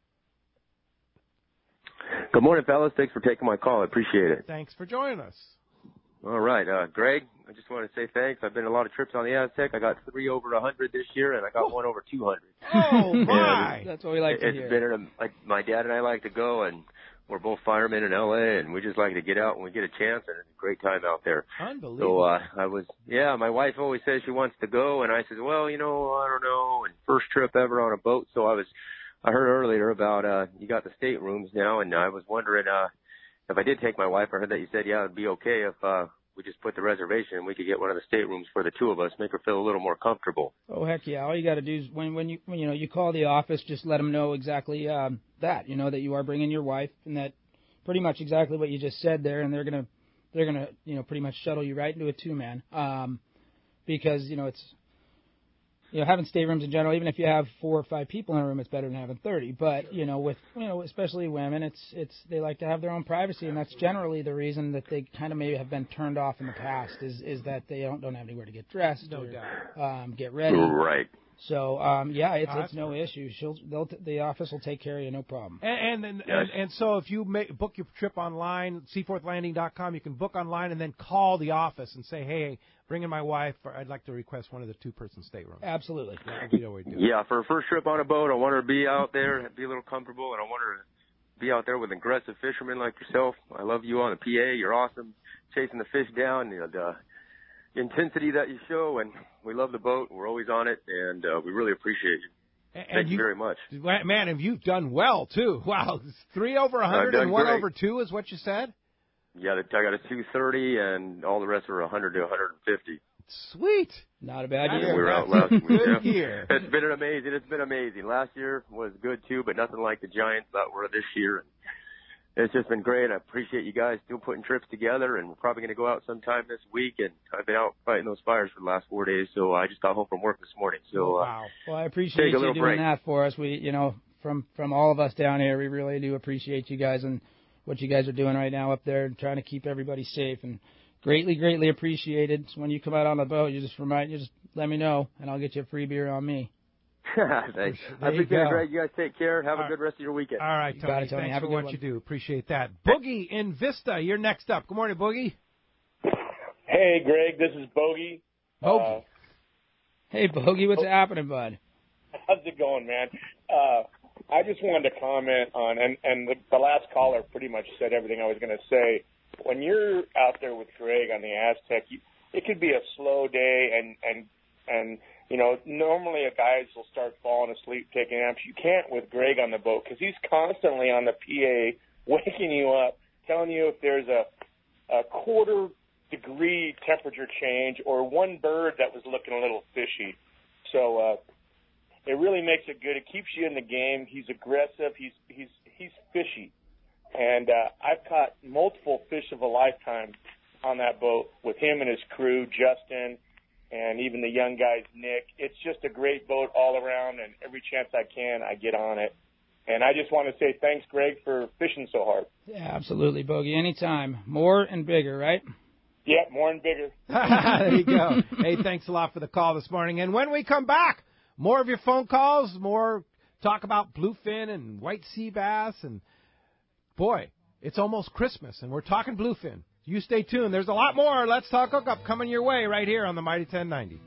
Good morning, fellas. Thanks for taking my call. I appreciate it. Thanks for joining us. All right. Uh, Greg, I just want to say thanks. I've been on a lot of trips on the Aztec. I got three over one hundred this year, and I got one over two hundred. Oh, my. And That's what we like to it's hear. been a, like my dad and I like to go, and we're both firemen in L A, and we just like to get out when we get a chance, and it's a great time out there. Unbelievable. So uh, I was, yeah, my wife always says she wants to go, and I said, well, you know, I don't know, and first trip ever on a boat, so I was, I heard earlier about uh, you got the staterooms now, and I was wondering uh, if I did take my wife. I heard that you said, yeah, it'd be okay if uh, we just put the reservation and we could get one of the staterooms for the two of us, make her feel a little more comfortable. Oh, heck yeah. All you got to do is when, when you when, you know, you call the office, just let them know exactly um, that, you know, that you are bringing your wife, and that pretty much exactly what you just said there, and they're going to, they're going to, you know, pretty much shuttle you right into a two-man um, because, you know, it's, you know, having staterooms in general, even if you have four or five people in a room, it's better than having thirty. But, you know, with, you know, especially women, it's, it's, they like to have their own privacy, and that's generally the reason that they kind of maybe have been turned off in the past is, is that they don't, don't have anywhere to get dressed No or doubt. um, get ready. Right. So, um, yeah, it's, Oh, it's no issue. She'll, they'll, the office will take care of you, no problem. And and and, and, and so if you make, book your trip online, seaforth landing dot com, you can book online and then call the office and say, hey, bring in my wife, or I'd like to request one of the two-person staterooms. Absolutely. That would be the way to do it. Yeah, for a first trip on a boat, I want her to be out there, be a little comfortable, and I want her to be out there with aggressive fishermen like yourself. I love you on the P A. You're awesome, chasing the fish down, and uh, the intensity that you show, and we love the boat. We're always on it, and uh, we really appreciate you. And Thank you, you very much. Man, and you've done well, too. Wow, three over one hundred I've done and one great. over two is what you said? Yeah, I got a two thirty, and all the rest are one hundred to one fifty. Sweet. Not a bad And year. we were out last week. Good Yeah. year. It's been an amazing. It's been amazing. Last year was good too, but nothing like the Giants that were this year. It's just been great. I appreciate you guys still putting trips together, and we're probably going to go out sometime this week. And I've been out fighting those fires for the last four days, so I just got home from work this morning. So, uh, Wow. Well, I appreciate Take a you little doing break. that for us. We, you know, from from all of us down here, we really do appreciate you guys and what you guys are doing right now up there, and trying to keep everybody safe. And greatly, greatly appreciated. So when you come out on the boat, you just remind, you just let me know, and I'll get you a free beer on me. Thanks. There I you appreciate go. it, Greg. You guys take care. Have All a good rest of your weekend. All right, You Tony. got it, Tony. Thanks Have a for good what one. you do. Appreciate that. Boogie in Vista, you're next up. Good morning, Boogie. Hey, Greg, this is Bogey. Bogey. Uh, Hey, Bogey, what's happening, bud? how's it going, man? Uh, I just wanted to comment on, and, and the, the last caller pretty much said everything I was going to say. When you're out there with Greg on the Aztec, you, it could be a slow day, and, and, and you know, normally a guys will start falling asleep taking naps. You can't with Greg on the boat because he's constantly on the P A waking you up, telling you if there's a, a quarter degree temperature change or one bird that was looking a little fishy. So uh, it really makes it good. It keeps you in the game. He's aggressive. He's he's he's fishy, and uh, I've caught multiple fish of a lifetime on that boat with him and his crew, Justin, and even the young guys, Nick. It's just a great boat all around, and every chance I can, I get on it. And I just want to say thanks, Greg, for fishing so hard. Yeah, absolutely, Bogey. Anytime. More and bigger, right? Yeah, more and bigger. There you go. Hey, thanks a lot for the call this morning. And when we come back, more of your phone calls, more talk about bluefin and white sea bass. And, boy, it's almost Christmas, and we're talking bluefin. You stay tuned. There's a lot more Let's Talk Hookup coming your way right here on the Mighty ten ninety.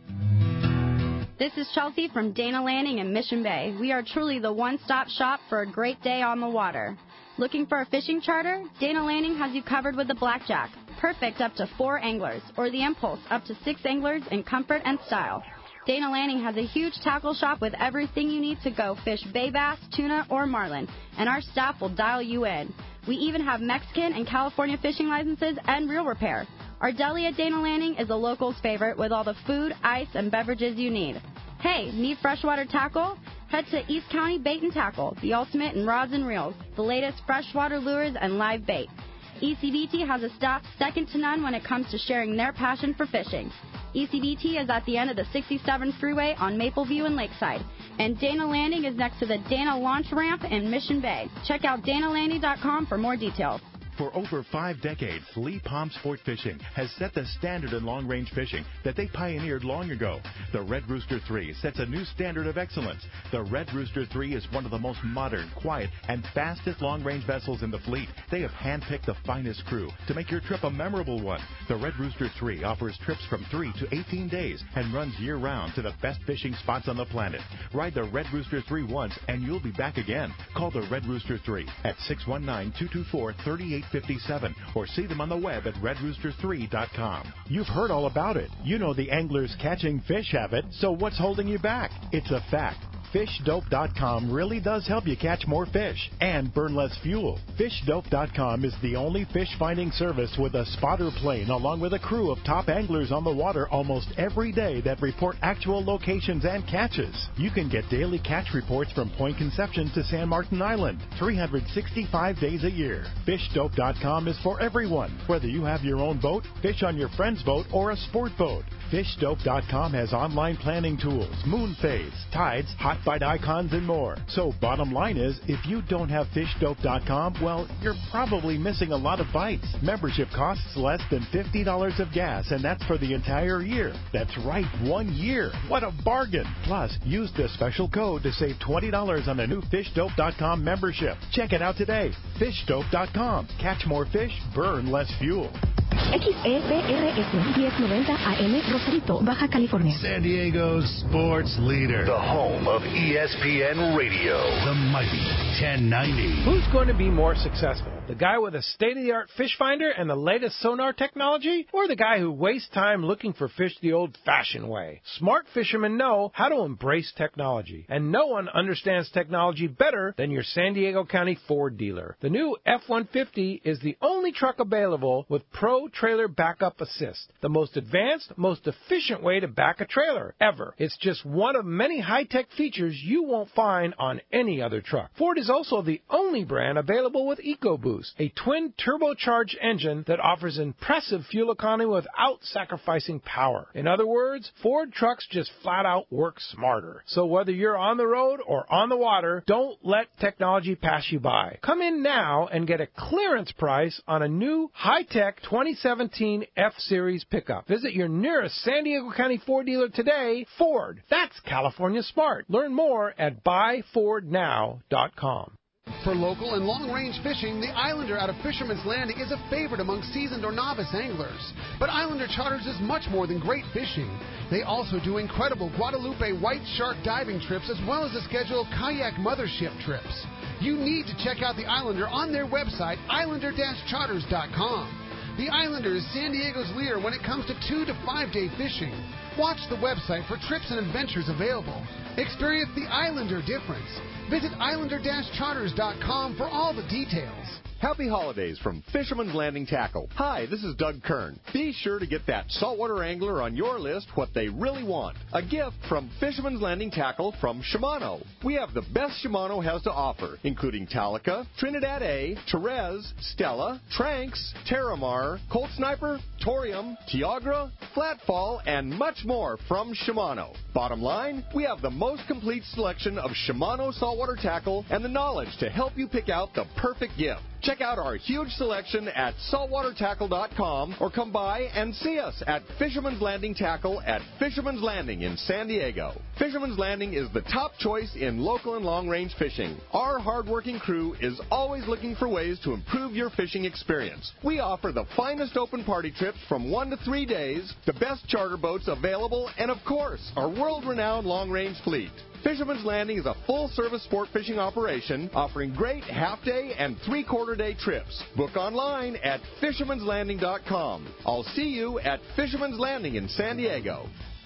This is Chelsea from Dana Landing in Mission Bay. We are truly the one-stop shop for a great day on the water. Looking for a fishing charter? Dana Landing has you covered with the Blackjack. Perfect up to four anglers, or the Impulse up to six anglers in comfort and style. Dana Landing has a huge tackle shop with everything you need to go fish bay bass, tuna, or marlin, and our staff will dial you in. We even have Mexican and California fishing licenses and reel repair. Our deli at Dana Landing is a local's favorite with all the food, ice, and beverages you need. Hey, need freshwater tackle? Head to East County Bait and Tackle, the ultimate in rods and reels, the latest freshwater lures and live bait. E C B T has a staff second to none when it comes to sharing their passion for fishing. E C B T is at the end of the sixty-seven freeway on Mapleview and Lakeside, and Dana Landing is next to the Dana Launch Ramp in Mission Bay. Check out dana landing dot com for more details. For over five decades, Lee Palm Sport Fishing has set the standard in long-range fishing that they pioneered long ago. The Red Rooster three sets a new standard of excellence. The Red Rooster three is one of the most modern, quiet, and fastest long-range vessels in the fleet. They have handpicked the finest crew to make your trip a memorable one. The Red Rooster three offers trips from three to eighteen days and runs year-round to the best fishing spots on the planet. Ride the Red Rooster three once and you'll be back again. Call the Red Rooster three at six one nine, two two four, three eight fifty-seven or see them on the web at red rooster three dot com. You've heard all about it. You know the anglers catching fish have it, so what's holding you back? It's a fact. fish dope dot com really does help you catch more fish and burn less fuel. fish dope dot com is the only fish finding service with a spotter plane along with a crew of top anglers on the water almost every day that report actual locations and catches. You can get daily catch reports from Point Conception to San Martin Island, three hundred sixty-five days a year. fish dope dot com is for everyone, whether you have your own boat, fish on your friend's boat, or a sport boat. fish dope dot com has online planning tools, moon phase, tides, hot bite icons, and more. So bottom line is, if you don't have fish dope dot com, well, you're probably missing a lot of bites. Membership costs less than fifty dollars of gas, and that's for the entire year. That's right, one year. What a bargain. Plus, use the special code to save twenty dollars on a new fish dope dot com membership. Check it out today. fish dope dot com. Catch more fish, burn less fuel. X E P R S diez noventa A M Rosarito, Baja California. San Diego's sports leader. The home of E S P N Radio. The mighty ten ninety. Who's going to be more successful? The guy with a state-of-the-art fish finder and the latest sonar technology? Or the guy who wastes time looking for fish the old-fashioned way? Smart fishermen know how to embrace technology. And no one understands technology better than your San Diego County Ford dealer. The new F one fifty is the only truck available with Pro Trailer Backup Assist, the most advanced, most efficient way to back a trailer ever. It's just one of many high-tech features you won't find on any other truck. Ford is also the only brand available with EcoBoost, a twin turbocharged engine that offers impressive fuel economy without sacrificing power. In other words, Ford trucks just flat out work smarter. So whether you're on the road or on the water, don't let technology pass you by. Come in now and get a clearance price on a new high-tech twenty seventeen F-Series pickup. Visit your nearest San Diego County Ford dealer today. Ford, that's California smart. Learn more at buy ford now dot com. For local and long-range fishing, the Islander out of Fisherman's Landing is a favorite among seasoned or novice anglers. But Islander Charters is much more than great fishing. They also do incredible Guadalupe white shark diving trips as well as a schedule of kayak mothership trips. You need to check out the Islander on their website, islander dash charters dot com. The Islander is San Diego's leader when it comes to two to five day fishing. Watch the website for trips and adventures available. Experience the Islander difference. Visit islander dash charters dot com for all the details. Happy holidays from Fisherman's Landing Tackle. Hi, this is Doug Kern. Be sure to get that saltwater angler on your list what they really want. A gift from Fisherman's Landing Tackle from Shimano. We have the best Shimano has to offer, including Talica, Trinidad A, Therese, Stella, Tranx, Terramar, Colt Sniper, Torium, Tiagra, flat fall, and much more from Shimano. Bottom line, we have the most complete selection of Shimano saltwater tackle and the knowledge to help you pick out the perfect gift. Check out our huge selection at saltwater tackle dot com or come by and see us at Fisherman's Landing Tackle at Fisherman's Landing in San Diego. Fisherman's Landing is the top choice in local and long-range fishing. Our hard-working crew is always looking for ways to improve your fishing experience. We offer the finest open party trips from one to three days, the best charter boats available, and of course, our world-renowned long-range fleet. Fisherman's Landing is a full-service sport fishing operation offering great half-day and three-quarter-day trips. Book online at fishermans landing dot com. I'll see you at Fisherman's Landing in San Diego.